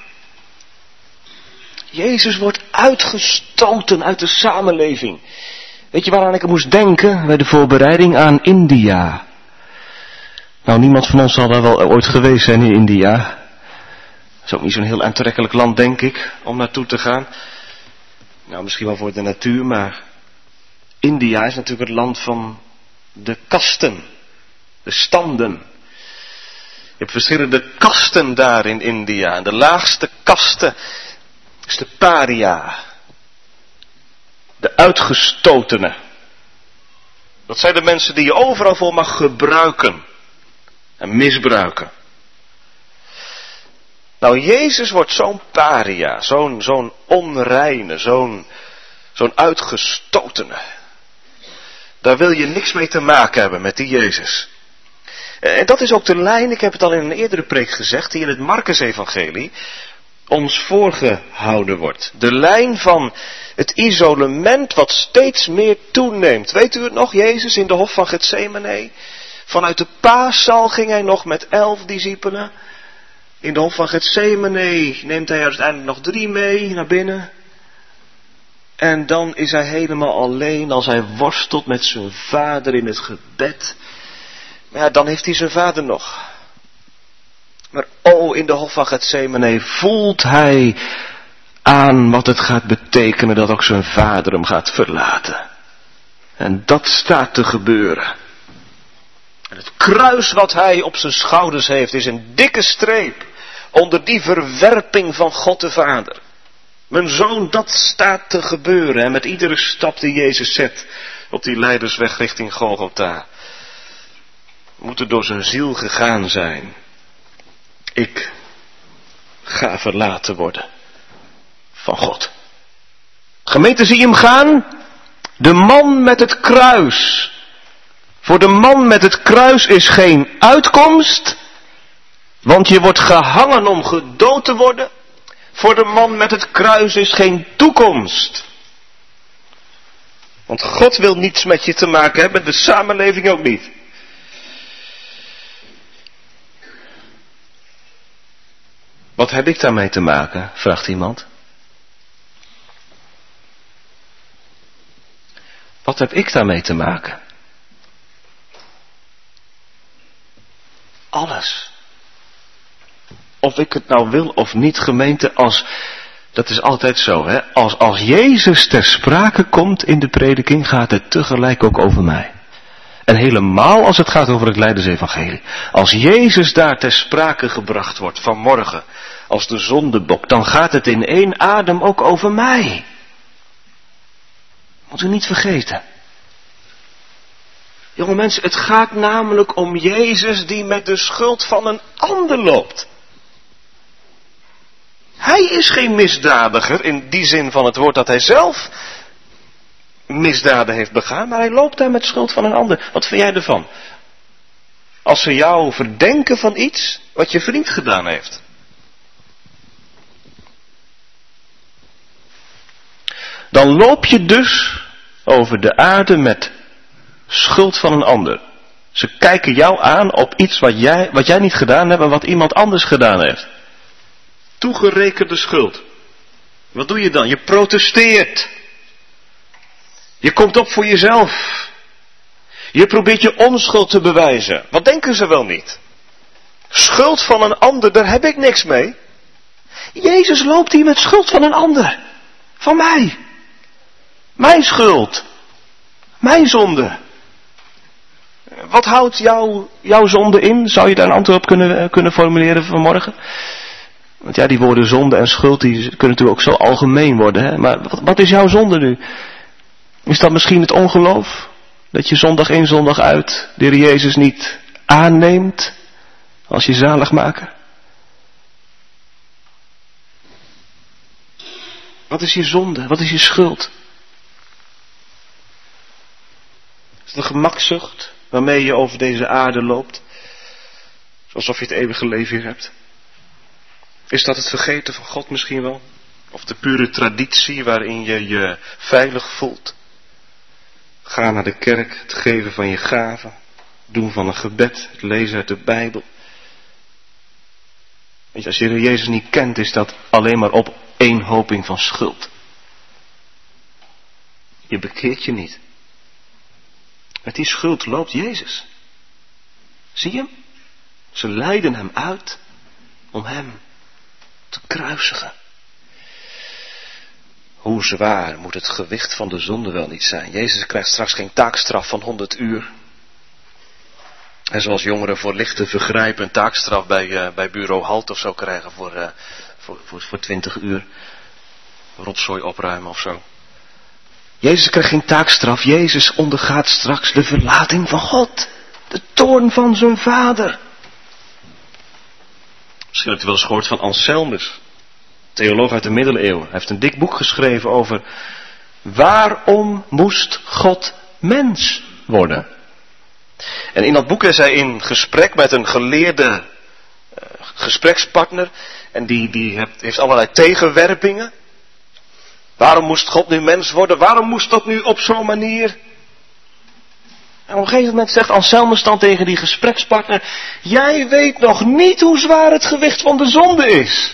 Jezus wordt uitgestoten uit de samenleving. Weet je waaraan ik moest denken bij de voorbereiding? Aan India. Nou, niemand van ons zal daar wel ooit geweest zijn in India. Dat is ook niet zo'n heel aantrekkelijk land, denk ik, om naartoe te gaan. Nou, misschien wel voor de natuur, maar India is natuurlijk het land van de kasten. De standen. Je hebt verschillende kasten daar in India. En de laagste kaste is de paria. De uitgestotene. Dat zijn de mensen die je overal voor mag gebruiken. En misbruiken. Nou, Jezus wordt zo'n paria. Zo'n onreine. Zo'n uitgestotene. Daar wil je niks mee te maken hebben met die Jezus. En dat is ook de lijn, ik heb het al in een eerdere preek gezegd, die in het Markus-evangelie ons voorgehouden wordt. De lijn van het isolement wat steeds meer toeneemt. Weet u het nog, Jezus in de hof van Getsemane? Vanuit de paaszaal ging hij nog met 11 discipelen. In de hof van Getsemane neemt hij uiteindelijk nog 3 mee naar binnen. En dan is hij helemaal alleen als hij worstelt met zijn vader in het gebed. Maar ja, dan heeft hij zijn vader nog. Maar in de hof van Getsemane voelt hij aan wat het gaat betekenen dat ook zijn vader hem gaat verlaten. En dat staat te gebeuren. En het kruis wat hij op zijn schouders heeft is een dikke streep onder die verwerping van God de Vader. Mijn zoon, dat staat te gebeuren. En met iedere stap die Jezus zet op die leidersweg richting Golgotha, moet er door zijn ziel gegaan zijn. Ik ga verlaten worden van God. Gemeente, zie je hem gaan? De man met het kruis. Voor de man met het kruis is geen uitkomst, want je wordt gehangen om gedood te worden. Voor de man met het kruis is geen toekomst. Want God wil niets met je te maken hebben, de samenleving ook niet. Wat heb ik daarmee te maken, vraagt iemand. Wat heb ik daarmee te maken? Alles. Of ik het nou wil of niet, gemeente, dat is altijd zo, hè. Als Jezus ter sprake komt in de prediking, gaat het tegelijk ook over mij. En helemaal als het gaat over het Leidersevangelie. Als Jezus daar ter sprake gebracht wordt vanmorgen, als de zondebok, dan gaat het in één adem ook over mij. Moet u niet vergeten. Jonge mensen, het gaat namelijk om Jezus die met de schuld van een ander loopt. Hij is geen misdadiger in die zin van het woord dat hij zelf misdaden heeft begaan, maar hij loopt daar met schuld van een ander. Wat vind jij ervan? Als ze jou verdenken van iets wat je vriend gedaan heeft. Dan loop je dus over de aarde met schuld van een ander. Ze kijken jou aan op iets wat jij niet gedaan hebt en wat iemand anders gedaan heeft. Toegerekende schuld. Wat doe je dan? Je protesteert. Je komt op voor jezelf. Je probeert je onschuld te bewijzen. Wat denken ze wel niet? Schuld van een ander, daar heb ik niks mee. Jezus loopt hier met schuld van een ander. Van mij. Mijn schuld. Mijn zonde. Wat houdt jouw zonde in? Zou je daar een antwoord op kunnen formuleren vanmorgen? Want ja, die woorden zonde en schuld, die kunnen natuurlijk ook zo algemeen worden. Hè? Maar wat is jouw zonde nu? Is dat misschien het ongeloof? Dat je zondag in, zondag uit de Heer Jezus niet aanneemt als je zaligmaker? Wat is je zonde? Wat is je schuld? Is het een gemakzucht waarmee je over deze aarde loopt? Alsof je het eeuwige leven hier hebt? Is dat het vergeten van God misschien wel? Of de pure traditie waarin je je veilig voelt? Ga naar de kerk, het geven van je gaven, doen van een gebed, het lezen uit de Bijbel. Weet je, als je Jezus niet kent, is dat alleen maar opeenhoping van schuld. Je bekeert je niet. Met die schuld loopt Jezus. Zie je hem? Ze leiden hem uit om hem te kruisigen. Hoe zwaar moet het gewicht van de zonde wel niet zijn? Jezus krijgt straks geen taakstraf van 100 uur. En zoals jongeren voor lichte vergrijpen een taakstraf bij bureau Halt of zo krijgen voor 20 uur. Rotzooi opruimen of zo. Jezus krijgt geen taakstraf. Jezus ondergaat straks de verlating van God. De toorn van zijn vader. Misschien hebt u wel eens gehoord van Anselmus. Theoloog uit de middeleeuwen. Hij heeft een dik boek geschreven over waarom moest God mens worden. En in dat boek is hij in gesprek met een geleerde gesprekspartner. En die heeft allerlei tegenwerpingen. Waarom moest God nu mens worden? Waarom moest dat nu op zo'n manier? En op een gegeven moment zegt Anselmus dan tegen die gesprekspartner: jij weet nog niet hoe zwaar het gewicht van de zonde is.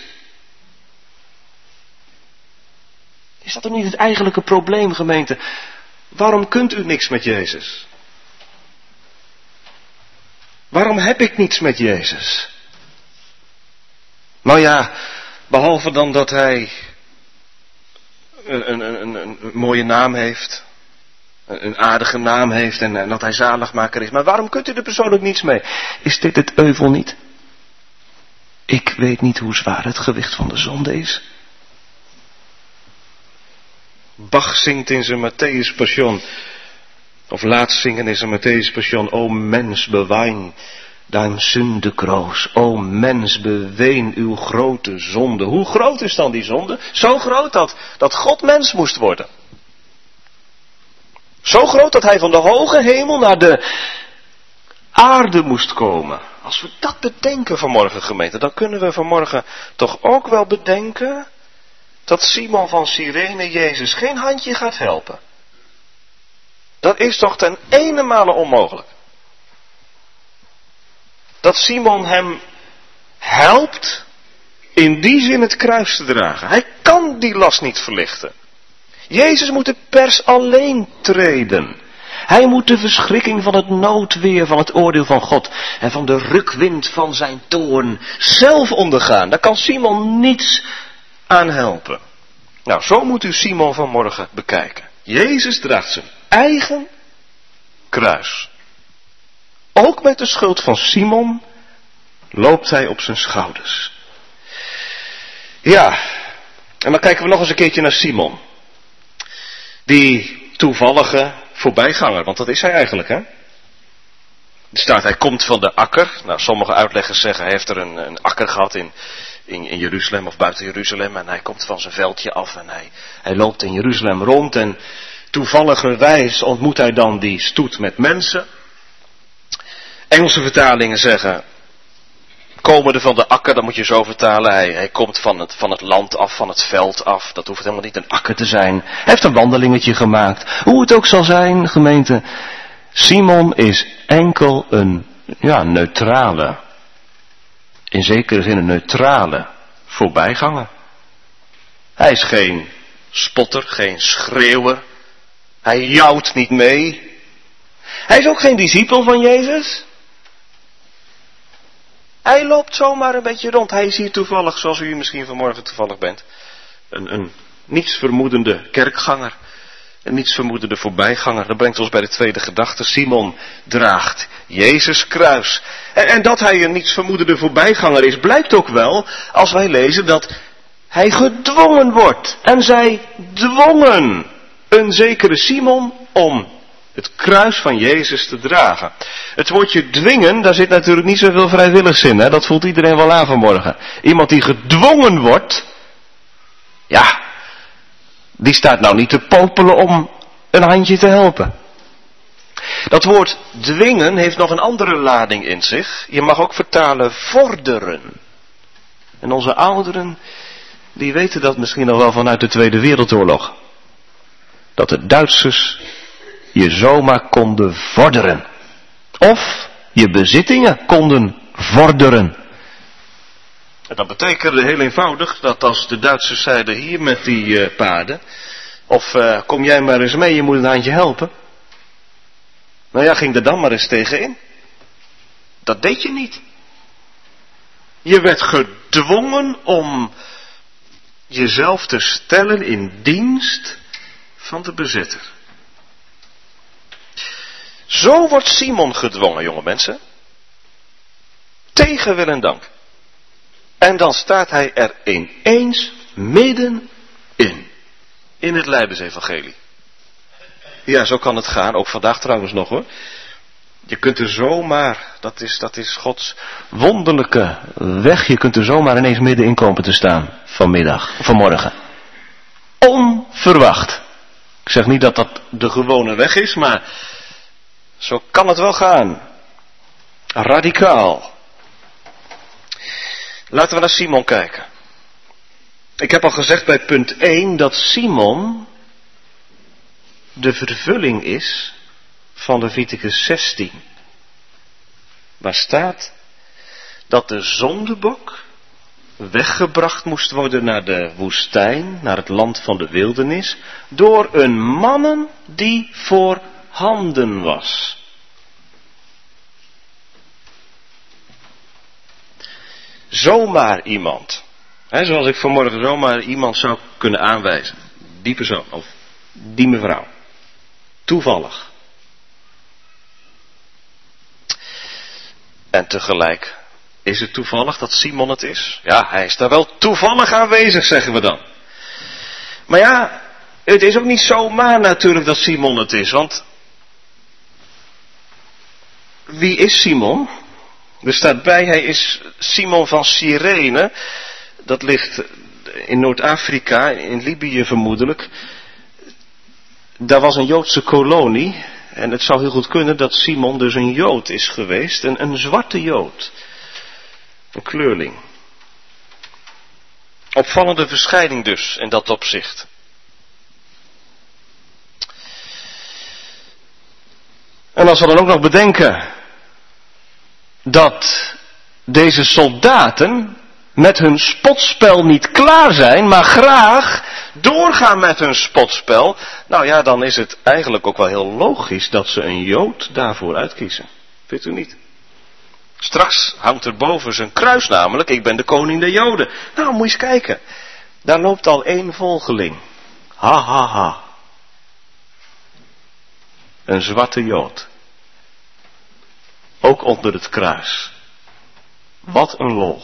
Is dat toch niet het eigenlijke probleem, gemeente? Waarom kunt u niks met Jezus? Waarom heb ik niets met Jezus? Nou ja, behalve dan dat hij een mooie naam heeft. Een aardige naam heeft en dat hij zaligmaker is. Maar waarom kunt u er persoonlijk niets mee? Is dit het euvel niet? Ik weet niet hoe zwaar het gewicht van de zonde is. Bach zingt in zijn Matthäus Passion, of laat zingen in zijn Matthäus Passion: O mens, bewijn dein Sündekroos. O mens, beween uw grote zonde. Hoe groot is dan die zonde? Zo groot dat God mens moest worden. Zo groot dat hij van de hoge hemel naar de aarde moest komen. Als we dat bedenken vanmorgen, gemeente, dan kunnen we vanmorgen toch ook wel bedenken dat Simon van Cyrene Jezus geen handje gaat helpen. Dat is toch ten enemale onmogelijk. Dat Simon hem helpt in die zin het kruis te dragen. Hij kan die last niet verlichten. Jezus moet de pers alleen treden. Hij moet de verschrikking van het noodweer van het oordeel van God en van de rukwind van zijn toorn zelf ondergaan. Daar kan Simon niets aan helpen. Nou, zo moet u Simon vanmorgen bekijken. Jezus draagt zijn eigen kruis. Ook met de schuld van Simon loopt hij op zijn schouders. Ja, en dan kijken we nog eens een keertje naar Simon. Die toevallige voorbijganger, want dat is hij eigenlijk, hè? Er staat, hij komt van de akker. Nou, sommige uitleggers zeggen, hij heeft er een akker gehad in Jeruzalem of buiten Jeruzalem. En hij komt van zijn veldje af en hij loopt in Jeruzalem rond. En toevalligerwijs ontmoet hij dan die stoet met mensen. Engelse vertalingen zeggen, komende van de akker, dat moet je zo vertalen. Hij komt van het land af, van het veld af. Dat hoeft helemaal niet een akker te zijn. Hij heeft een wandelingetje gemaakt. Hoe het ook zal zijn, gemeente. Simon is enkel een neutrale, in zekere zin een neutrale voorbijganger. Hij is geen spotter, geen schreeuwer. Hij jouwt niet mee. Hij is ook geen discipel van Jezus. Hij loopt zomaar een beetje rond. Hij is hier toevallig, zoals u misschien vanmorgen toevallig bent, een nietsvermoedende kerkganger. Een nietsvermoedende voorbijganger. Dat brengt ons bij de tweede gedachte. Simon draagt Jezus kruis. En dat hij een nietsvermoedende voorbijganger is, blijkt ook wel als wij lezen dat hij gedwongen wordt. En zij dwongen een zekere Simon om het kruis van Jezus te dragen. Het woordje dwingen, daar zit natuurlijk niet zoveel vrijwilligs in. Hè? Dat voelt iedereen wel aan vanmorgen. Iemand die gedwongen wordt, ja, die staat nou niet te popelen om een handje te helpen. Dat woord dwingen heeft nog een andere lading in zich. Je mag ook vertalen vorderen. En onze ouderen, die weten dat misschien nog wel vanuit de Tweede Wereldoorlog. Dat de Duitsers je zomaar konden vorderen. Of je bezittingen konden vorderen. En dat betekende heel eenvoudig dat als de Duitsers zeiden, hier met die paarden, of kom jij maar eens mee, je moet een handje helpen. Nou ja, ging er dan maar eens tegenin. Dat deed je niet. Je werd gedwongen om jezelf te stellen in dienst van de bezitter. Zo wordt Simon gedwongen, jonge mensen. Tegen wil en dank. En dan staat hij er ineens midden in. In het Lijdensevangelie. Ja, zo kan het gaan. Ook vandaag trouwens nog hoor. Je kunt er zomaar, dat is Gods wonderlijke weg. Je kunt er zomaar ineens middenin komen te staan. Vanmorgen. Onverwacht. Ik zeg niet dat dat de gewone weg is, maar zo kan het wel gaan. Radicaal. Laten we naar Simon kijken. Ik heb al gezegd bij punt 1 dat Simon de vervulling is van Leviticus 16. Waar staat dat de zondebok weggebracht moest worden naar de woestijn, naar het land van de wildernis, door een mannen die voorhanden was. Zomaar iemand. Zoals ik vanmorgen zomaar iemand zou kunnen aanwijzen. Die persoon of die mevrouw. Toevallig. En tegelijk is het toevallig dat Simon het is. Ja, hij is daar wel toevallig aanwezig, zeggen we dan. Maar ja, het is ook niet zomaar natuurlijk dat Simon het is. Want wie is Simon? Er staat bij, hij is Simon van Cyrene. Dat ligt in Noord-Afrika, in Libië vermoedelijk. Daar was een Joodse kolonie. En het zou heel goed kunnen dat Simon dus een Jood is geweest. Een zwarte Jood. Een kleurling. Opvallende verschijning dus in dat opzicht. En als we dan ook nog bedenken dat deze soldaten met hun spotspel niet klaar zijn, maar graag doorgaan met hun spotspel. Nou ja, dan is het eigenlijk ook wel heel logisch dat ze een Jood daarvoor uitkiezen. Vindt u niet? Straks hangt er boven zijn kruis namelijk, ik ben de koning der Joden. Nou, moet je eens kijken. Daar loopt al 1 volgeling. Ha, ha, ha. Een zwarte Jood. Ook onder het kruis. Wat een lol.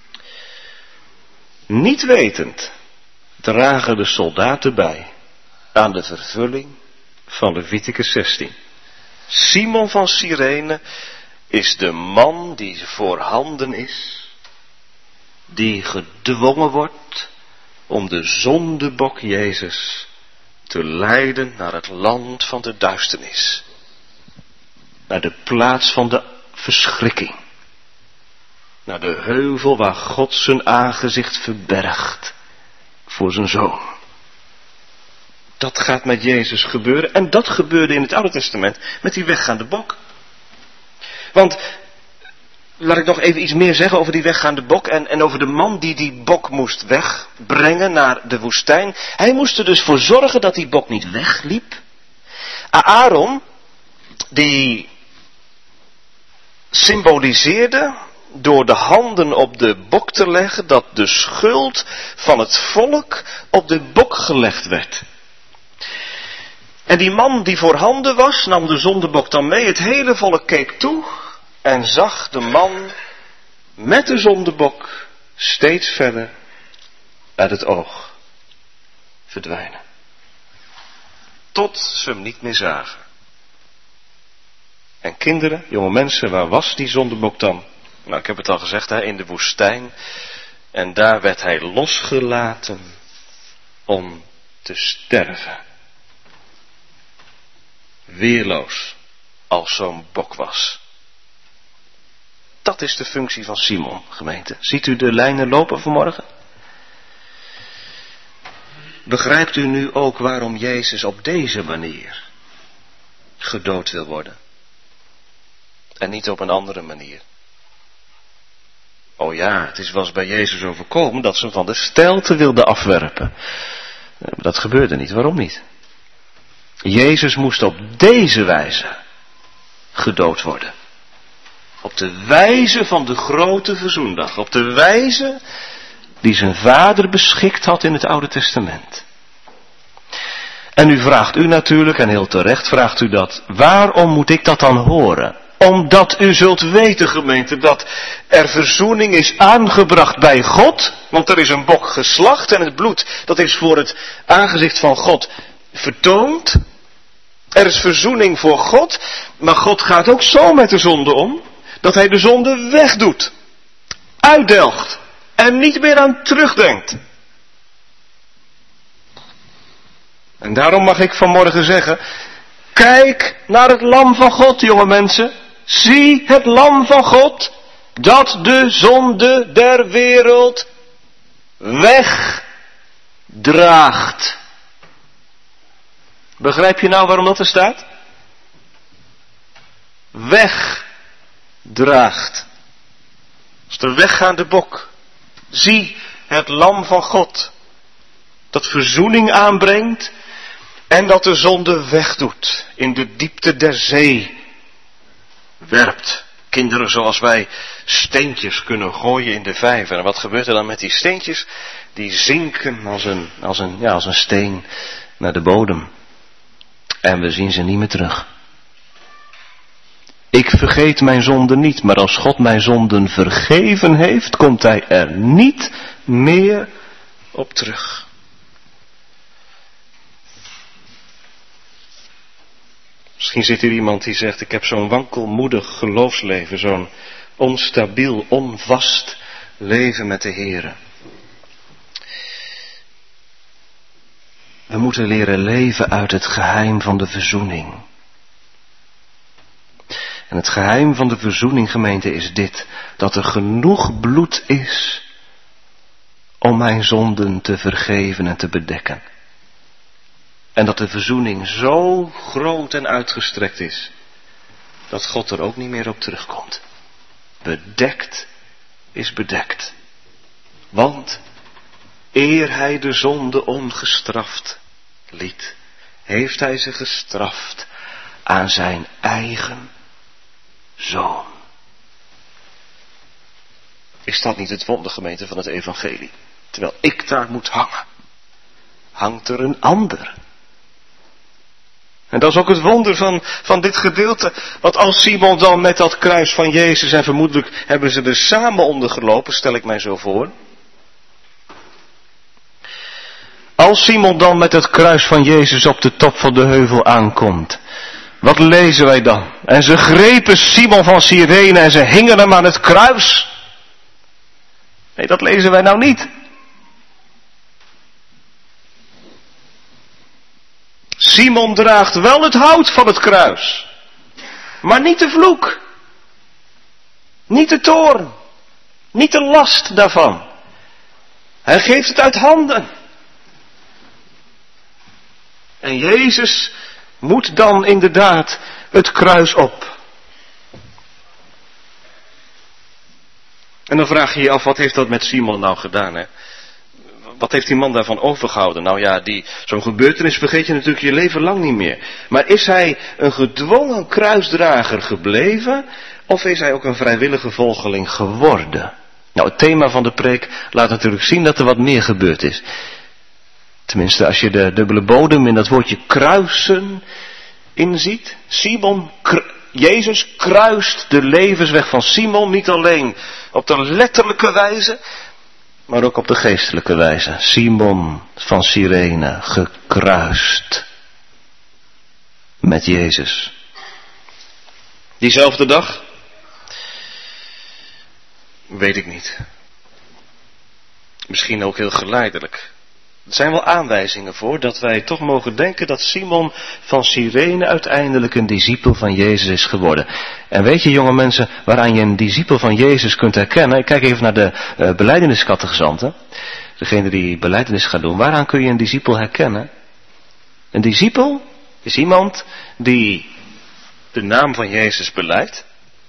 Niet wetend dragen de soldaten bij aan de vervulling van Leviticus 16. Simon van Cyrene is de man die voorhanden is, die gedwongen wordt om de zondebok Jezus te leiden naar het land van de duisternis, naar de plaats van de verschrikking, naar de heuvel waar God zijn aangezicht verbergt voor zijn zoon. Dat gaat met Jezus gebeuren en dat gebeurde in het Oude Testament met die weggaande bok. Want, laat ik nog even iets meer zeggen over die weggaande bok en over de man die die bok moest wegbrengen naar de woestijn. Hij moest er dus voor zorgen dat die bok niet wegliep. Aaron, die symboliseerde door de handen op de bok te leggen dat de schuld van het volk op de bok gelegd werd. En die man die voorhanden was, nam de zondebok dan mee. Het hele volk keek toe en zag de man met de zondebok steeds verder uit het oog verdwijnen. Tot ze hem niet meer zagen. En kinderen, jonge mensen, waar was die zondebok dan? Nou, ik heb het al gezegd, in de woestijn. En daar werd hij losgelaten om te sterven. Weerloos, als zo'n bok was. Dat is de functie van Simon, gemeente. Ziet u de lijnen lopen vanmorgen? Begrijpt u nu ook waarom Jezus op deze manier gedood wil worden? En niet op een andere manier. Oh ja, het was bij Jezus overkomen dat ze hem van de steilte wilden afwerpen. Maar dat gebeurde niet. Waarom niet? Jezus moest op deze wijze gedood worden. Op de wijze van de grote verzoendag. Op de wijze die zijn vader beschikt had in het Oude Testament. En nu vraagt u natuurlijk, en heel terecht vraagt u dat, waarom moet ik dat dan horen? Omdat u zult weten, gemeente, dat er verzoening is aangebracht bij God. Want er is een bok geslacht en het bloed, dat is voor het aangezicht van God vertoond. Er is verzoening voor God, maar God gaat ook zo met de zonde om, dat hij de zonde wegdoet, uitdelgt en niet meer aan terugdenkt. En daarom mag ik vanmorgen zeggen, kijk naar het lam van God, jonge mensen. Zie het lam van God, dat de zonde der wereld wegdraagt. Begrijp je nou waarom dat er staat? Wegdraagt. Als de weggaande bok. Zie het lam van God. Dat verzoening aanbrengt. En dat de zonde wegdoet. In de diepte der zee werpt. Kinderen zoals wij steentjes kunnen gooien in de vijver. En wat gebeurt er dan met die steentjes? Die zinken als een steen naar de bodem. En we zien ze niet meer terug. Ik vergeet mijn zonden niet, maar als God mijn zonden vergeven heeft, komt hij er niet meer op terug. Misschien zit hier iemand die zegt, ik heb zo'n wankelmoedig geloofsleven, zo'n onstabiel, onvast leven met de Heere. We moeten leren leven uit het geheim van de verzoening. En het geheim van de verzoening, gemeente, is dit. Dat er genoeg bloed is om mijn zonden te vergeven en te bedekken. En dat de verzoening zo groot en uitgestrekt is, dat God er ook niet meer op terugkomt. Bedekt is bedekt. Want eer hij de zonde ongestraft liet, heeft hij ze gestraft aan zijn eigen zoon. Is dat niet het wonder, gemeente, van het evangelie? Terwijl ik daar moet hangen, hangt er een ander. En dat is ook het wonder van dit gedeelte. Want als Simon dan met dat kruis van Jezus, en vermoedelijk hebben ze er samen onder gelopen, stel ik mij zo voor. Als Simon dan met het kruis van Jezus op de top van de heuvel aankomt, wat lezen wij dan? En ze grepen Simon van Cyrene en ze hingen hem aan het kruis. Nee, dat lezen wij nou niet. Simon draagt wel het hout van het kruis, maar niet de vloek, niet de toorn, niet de last daarvan. Hij geeft het uit handen. En Jezus moet dan inderdaad het kruis op. En dan vraag je je af, wat heeft dat met Simon nou gedaan, hè? Wat heeft die man daarvan overgehouden? Nou ja, zo'n gebeurtenis vergeet je natuurlijk je leven lang niet meer. Maar is hij een gedwongen kruisdrager gebleven? Of is hij ook een vrijwillige volgeling geworden? Nou, het thema van de preek laat natuurlijk zien dat er wat meer gebeurd is. Tenminste, als je de dubbele bodem in dat woordje kruisen inziet. Jezus kruist de levensweg van Simon niet alleen op de letterlijke wijze, maar ook op de geestelijke wijze. Simon van Cyrene gekruist met Jezus. Diezelfde dag? Weet ik niet. Misschien ook heel geleidelijk. Er zijn wel aanwijzingen voor dat wij toch mogen denken dat Simon van Cyrene uiteindelijk een discipel van Jezus is geworden. En weet je, jonge mensen, waaraan je een discipel van Jezus kunt herkennen? Ik kijk even naar de belijdeniscategezanten. Degene die belijdenis gaat doen. Waaraan kun je een discipel herkennen? Een discipel is iemand die de naam van Jezus belijdt,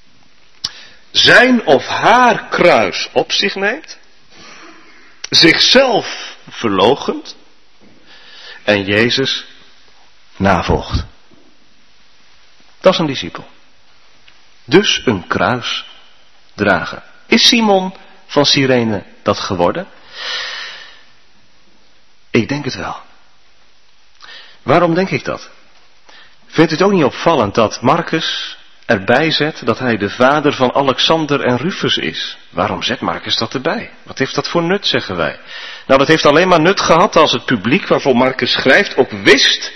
zijn of haar kruis op zich neemt, zichzelf verloochent en Jezus navolgt. Dat is een discipel. Dus een kruis dragen. Is Simon van Cyrene dat geworden? Ik denk het wel. Waarom denk ik dat? Vindt u het ook niet opvallend dat Marcus erbij zet dat hij de vader van Alexander en Rufus is? Waarom zet Marcus dat erbij? Wat heeft dat voor nut, zeggen wij? Nou, dat heeft alleen maar nut gehad als het publiek waarvoor Marcus schrijft ook wist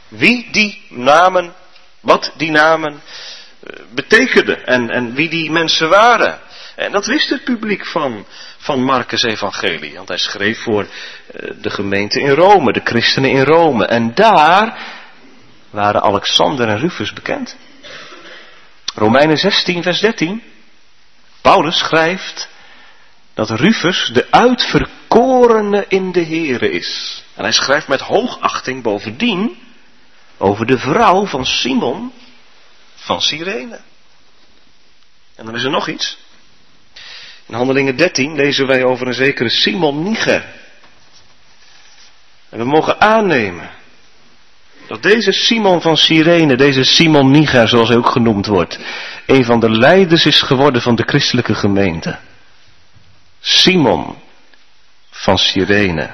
wat die namen betekenden en wie die mensen waren. En dat wist het publiek van Marcus' evangelie. Want hij schreef voor de gemeente in Rome, de christenen in Rome. En daar waren Alexander en Rufus bekend. Romeinen 16 vers 13. Paulus schrijft dat Rufus de uitverkorene in de Here is. En hij schrijft met hoogachting bovendien over de vrouw van Simon van Cyrene. En dan is er nog iets. In Handelingen 13 lezen wij over een zekere Simon Niger. En we mogen aannemen dat deze Simon van Cyrene, deze Simon Niger zoals hij ook genoemd wordt, een van de leiders is geworden van de christelijke gemeente. Simon van Cyrene.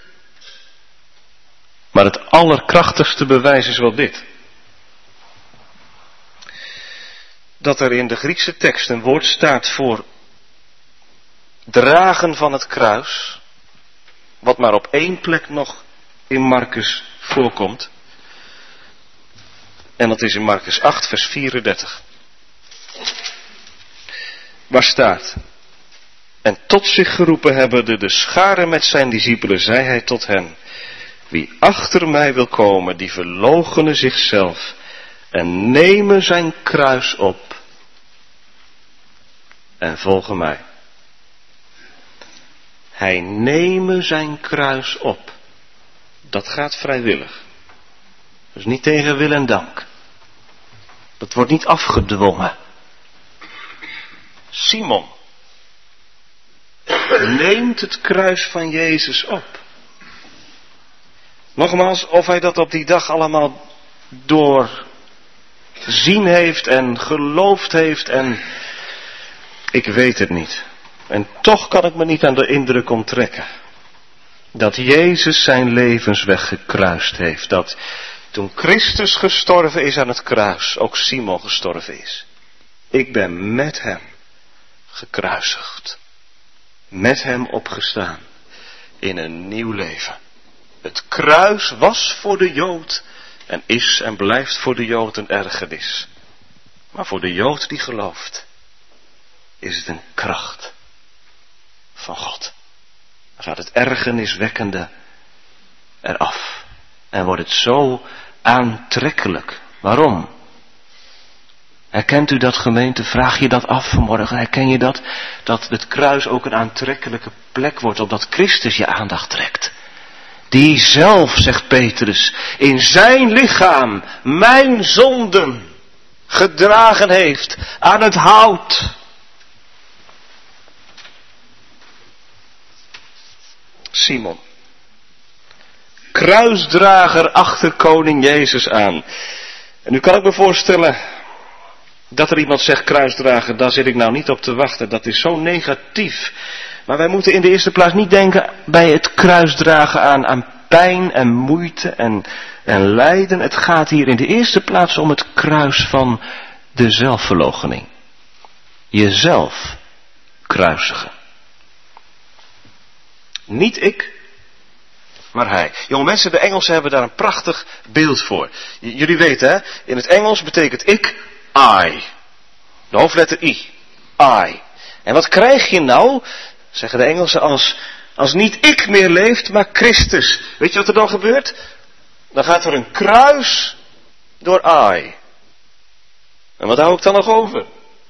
Maar het allerkrachtigste bewijs is wel dit. Dat er in de Griekse tekst een woord staat voor dragen van het kruis, wat maar op één plek nog in Marcus voorkomt. En dat is in Marcus 8 vers 34. Waar staat: en tot zich geroepen hebbende de scharen met zijn discipelen, zei hij tot hen: wie achter mij wil komen, die verloochene zichzelf en nemen zijn kruis op en volgen mij. Hij nemen zijn kruis op. Dat gaat vrijwillig. Dus niet tegen wil en dank. Dat wordt niet afgedwongen. Simon neemt het kruis van Jezus op. Nogmaals, of hij dat op die dag allemaal doorzien heeft en geloofd heeft en ik weet het niet. En toch kan ik me niet aan de indruk onttrekken dat Jezus zijn levensweg gekruist heeft. Dat toen Christus gestorven is aan het kruis, ook Simon gestorven is. Ik ben met hem gekruisigd. Met hem opgestaan in een nieuw leven. Het kruis was voor de Jood en is en blijft voor de Jood een ergernis. Maar voor de Jood die gelooft, is het een kracht van God. Dan gaat het ergerniswekkende eraf. En wordt het zo aantrekkelijk. Waarom? Herkent u dat, gemeente? Vraag je dat af vanmorgen? Herken je dat? Dat het kruis ook een aantrekkelijke plek wordt, opdat Christus je aandacht trekt. Die zelf, zegt Petrus, in zijn lichaam mijn zonden gedragen heeft aan het hout. Simon, kruisdrager achter koning Jezus aan. En nu kan ik me voorstellen dat er iemand zegt, kruisdrager, daar zit ik nou niet op te wachten. Dat is zo negatief. Maar wij moeten in de eerste plaats niet denken bij het kruisdragen aan pijn en moeite en lijden. Het gaat hier in de eerste plaats om het kruis van de zelfverloochening. Jezelf kruisigen. Niet ik, maar hij. Jonge mensen, de Engelsen hebben daar een prachtig beeld voor. Jullie weten, hè, in het Engels betekent ik, I. De hoofdletter I. I. En wat krijg je nou, zeggen de Engelsen, als niet ik meer leeft, maar Christus. Weet je wat er dan gebeurt? Dan gaat er een kruis door I. En wat hou ik dan nog over?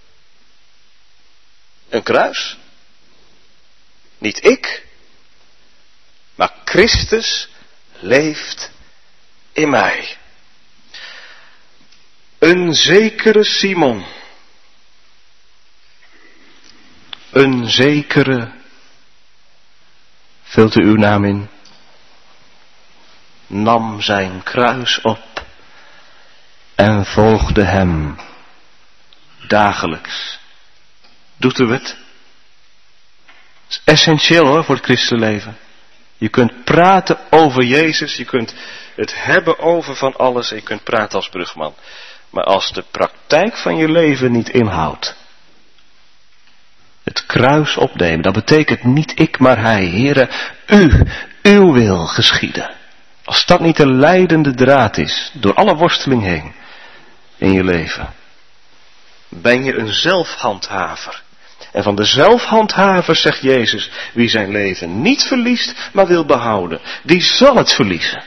Een kruis. Niet ik, maar Christus leeft in mij. Een zekere Simon. Een zekere, vult u uw naam in, nam zijn kruis op en volgde hem dagelijks. Doet u het? Het is essentieel hoor voor het christenleven. Je kunt praten over Jezus, je kunt het hebben over van alles en je kunt praten als brugman. Maar als de praktijk van je leven niet inhoudt, het kruis opnemen, dat betekent niet ik maar hij. Heere, uw wil geschieden. Als dat niet de leidende draad is, door alle worsteling heen in je leven, ben je een zelfhandhaver. En van de zelfhandhavers zegt Jezus, wie zijn leven niet verliest, maar wil behouden, die zal het verliezen.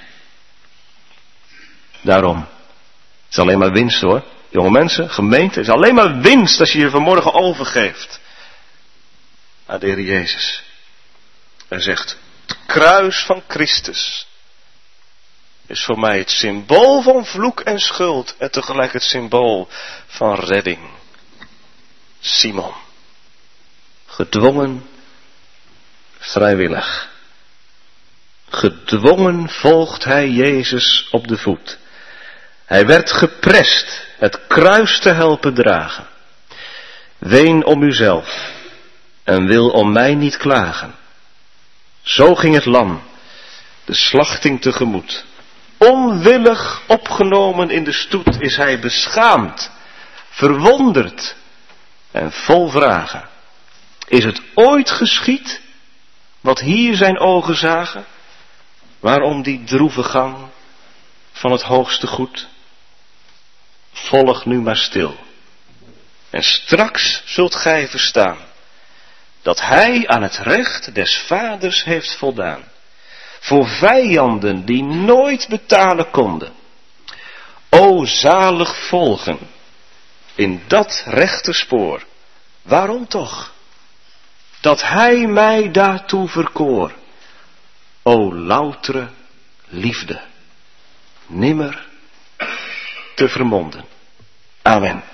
Daarom, het is alleen maar winst hoor. Jonge mensen, gemeente, het is alleen maar winst als je je vanmorgen overgeeft aan de Heer Jezus. En zegt, het kruis van Christus is voor mij het symbool van vloek en schuld en tegelijk het symbool van redding. Simon. Gedwongen, vrijwillig. Gedwongen volgt hij Jezus op de voet. Hij werd geprest het kruis te helpen dragen. Ween om uzelf en wil om mij niet klagen. Zo ging het lam de slachting tegemoet. Onwillig opgenomen in de stoet is hij beschaamd, verwonderd en vol vragen. Is het ooit geschied wat hier zijn ogen zagen? Waarom die droeve gang van het hoogste goed? Volg nu maar stil. En straks zult gij verstaan dat hij aan het recht des vaders heeft voldaan. Voor vijanden die nooit betalen konden. O zalig volgen in dat rechte spoor. Waarom toch? Dat hij mij daartoe verkoor. O loutere liefde, nimmer te vermonden. Amen.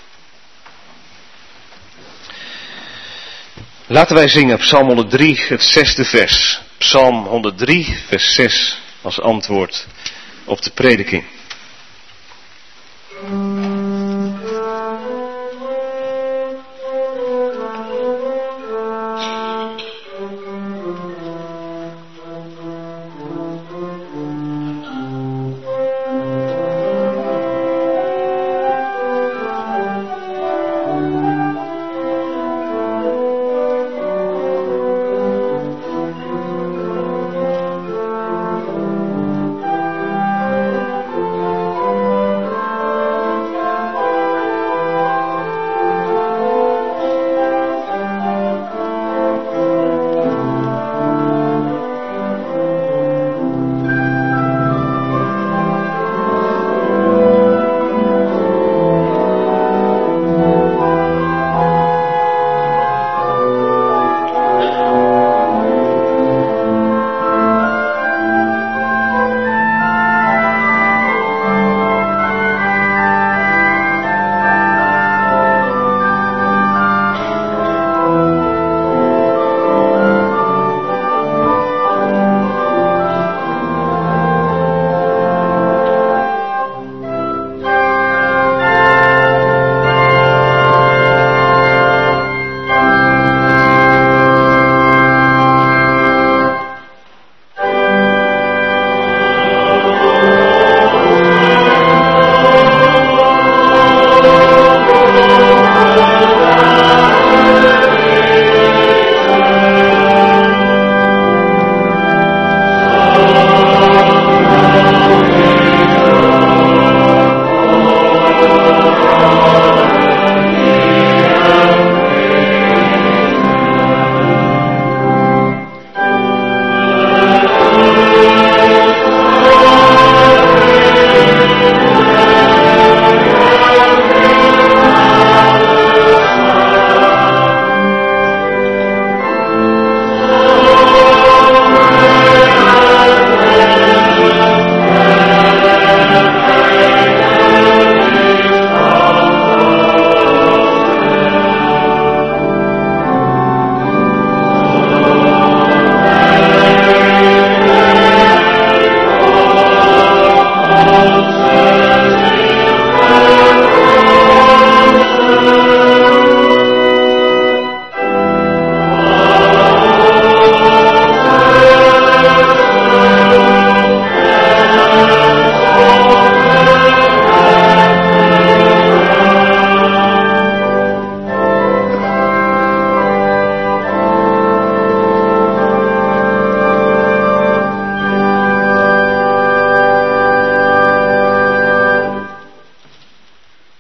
Laten wij zingen Psalm 103, het 6e vers. Psalm 103, vers 6, als antwoord op de prediking.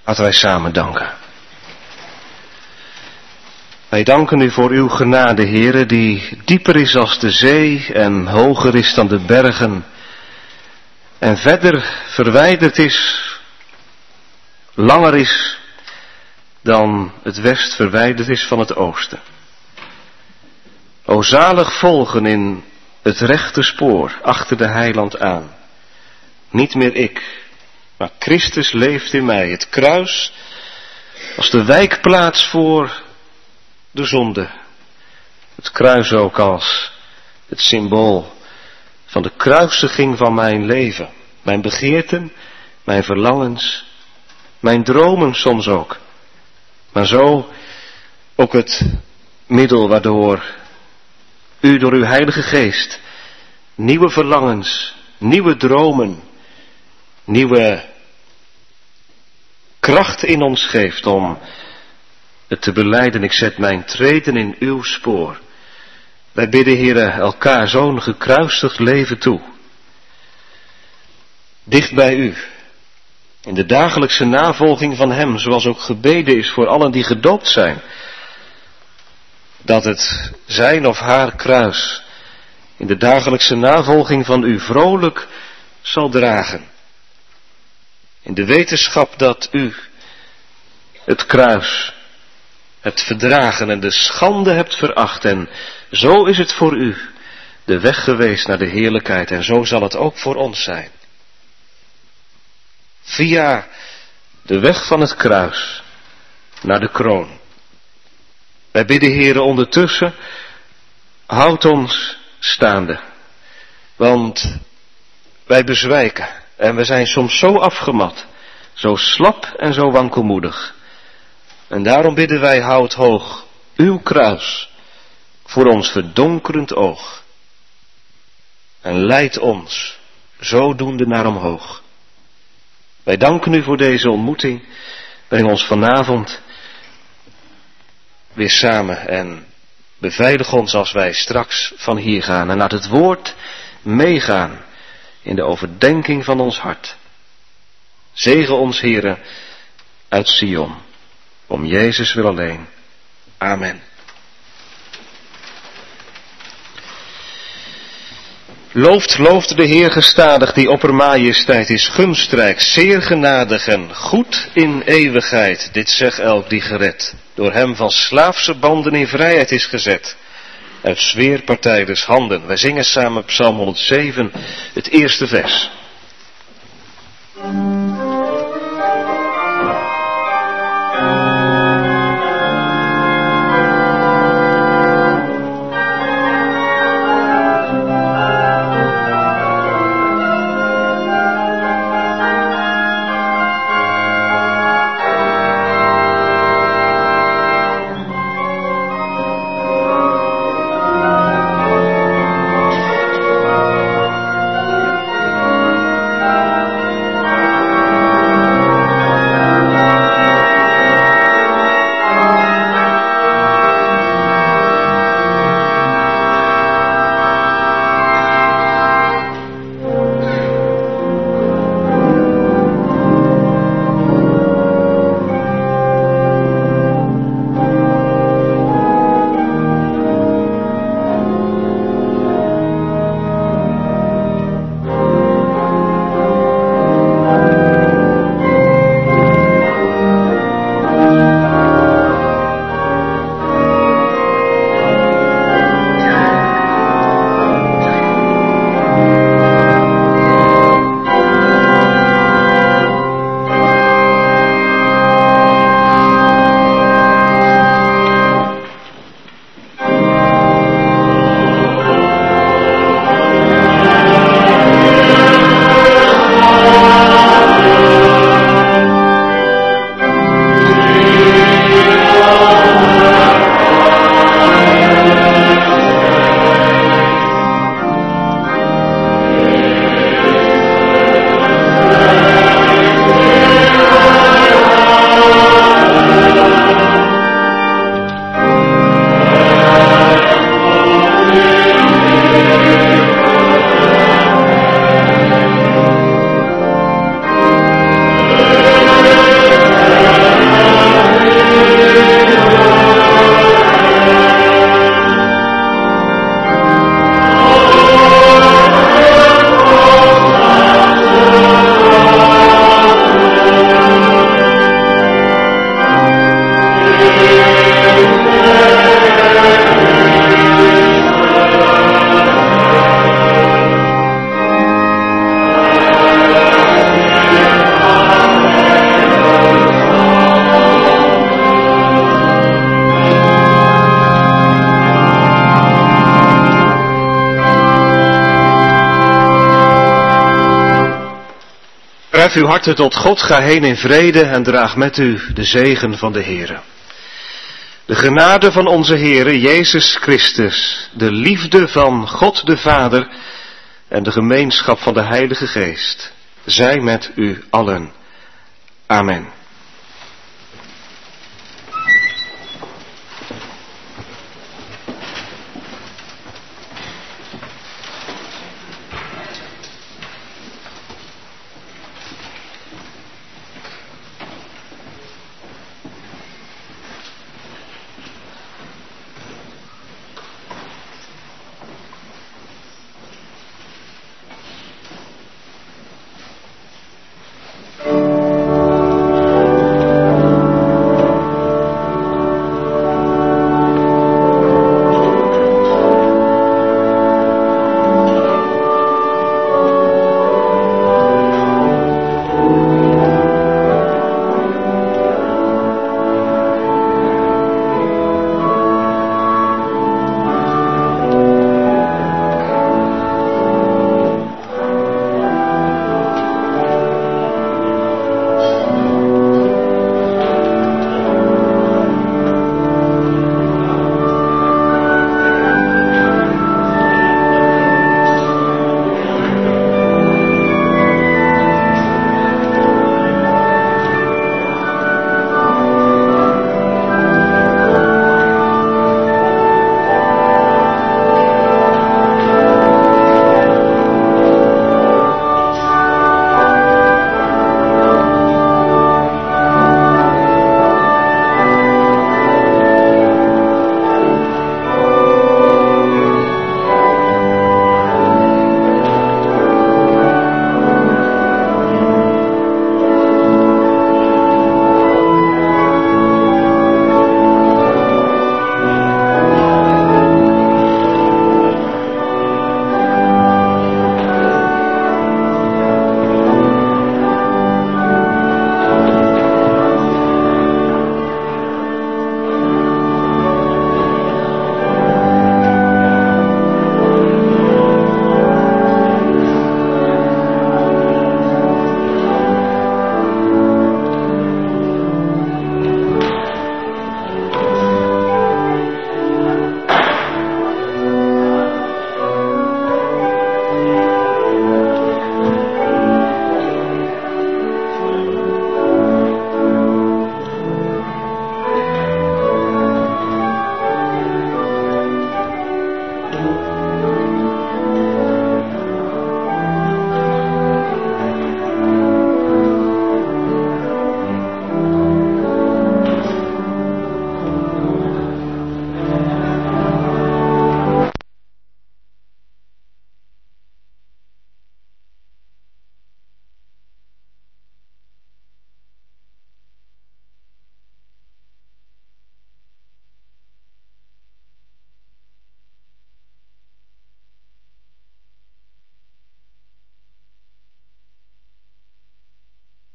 Laten wij samen danken. Wij danken u voor uw genade, Heere, die dieper is als de zee en hoger is dan de bergen. En verder verwijderd is, langer is dan het west verwijderd is van het oosten. O zalig volgen in het rechte spoor, achter de heiland aan. Niet meer ik, maar Christus leeft in mij. Het kruis als de wijkplaats voor de zonde. Het kruis ook als het symbool van de kruisiging van mijn leven. Mijn begeerten, mijn verlangens, mijn dromen soms ook. Maar zo ook het middel waardoor u door uw Heilige Geest nieuwe verlangens, nieuwe dromen, nieuwe kracht in ons geeft om het te belijden. Ik zet mijn treden in uw spoor. Wij bidden, Heere, elkaar zo'n gekruisigd leven toe. Dicht bij u. In de dagelijkse navolging van hem, zoals ook gebeden is voor allen die gedoopt zijn. Dat het zijn of haar kruis in de dagelijkse navolging van u vrolijk zal dragen. In de wetenschap dat u het kruis hebt verdragen en de schande hebt veracht. En zo is het voor u de weg geweest naar de heerlijkheid. En zo zal het ook voor ons zijn. Via de weg van het kruis naar de kroon. Wij bidden, Heere, ondertussen, houd ons staande. Want wij bezwijken en we zijn soms zo afgemat, zo slap en zo wankelmoedig. En daarom bidden wij, houd hoog uw kruis voor ons verdonkerend oog. En leid ons zodoende naar omhoog. Wij danken u voor deze ontmoeting. Breng ons vanavond weer samen en beveilig ons als wij straks van hier gaan. En laat het woord meegaan in de overdenking van ons hart. Zegen ons, Heere, uit Sion. Om Jezus wil alleen. Amen. Looft de Heer gestadig, die oppermajesteit is gunstrijk, zeer genadig en goed in eeuwigheid. Dit zegt elk die gered, door hem van slaafse banden in vrijheid is gezet. Uit zweerpartijders handen. Wij zingen samen Psalm 107, het eerste vers. Verhef uw harten tot God, ga heen in vrede en draag met u de zegen van de Heere. De genade van onze Heere Jezus Christus, de liefde van God de Vader en de gemeenschap van de Heilige Geest, zij met u allen. Amen.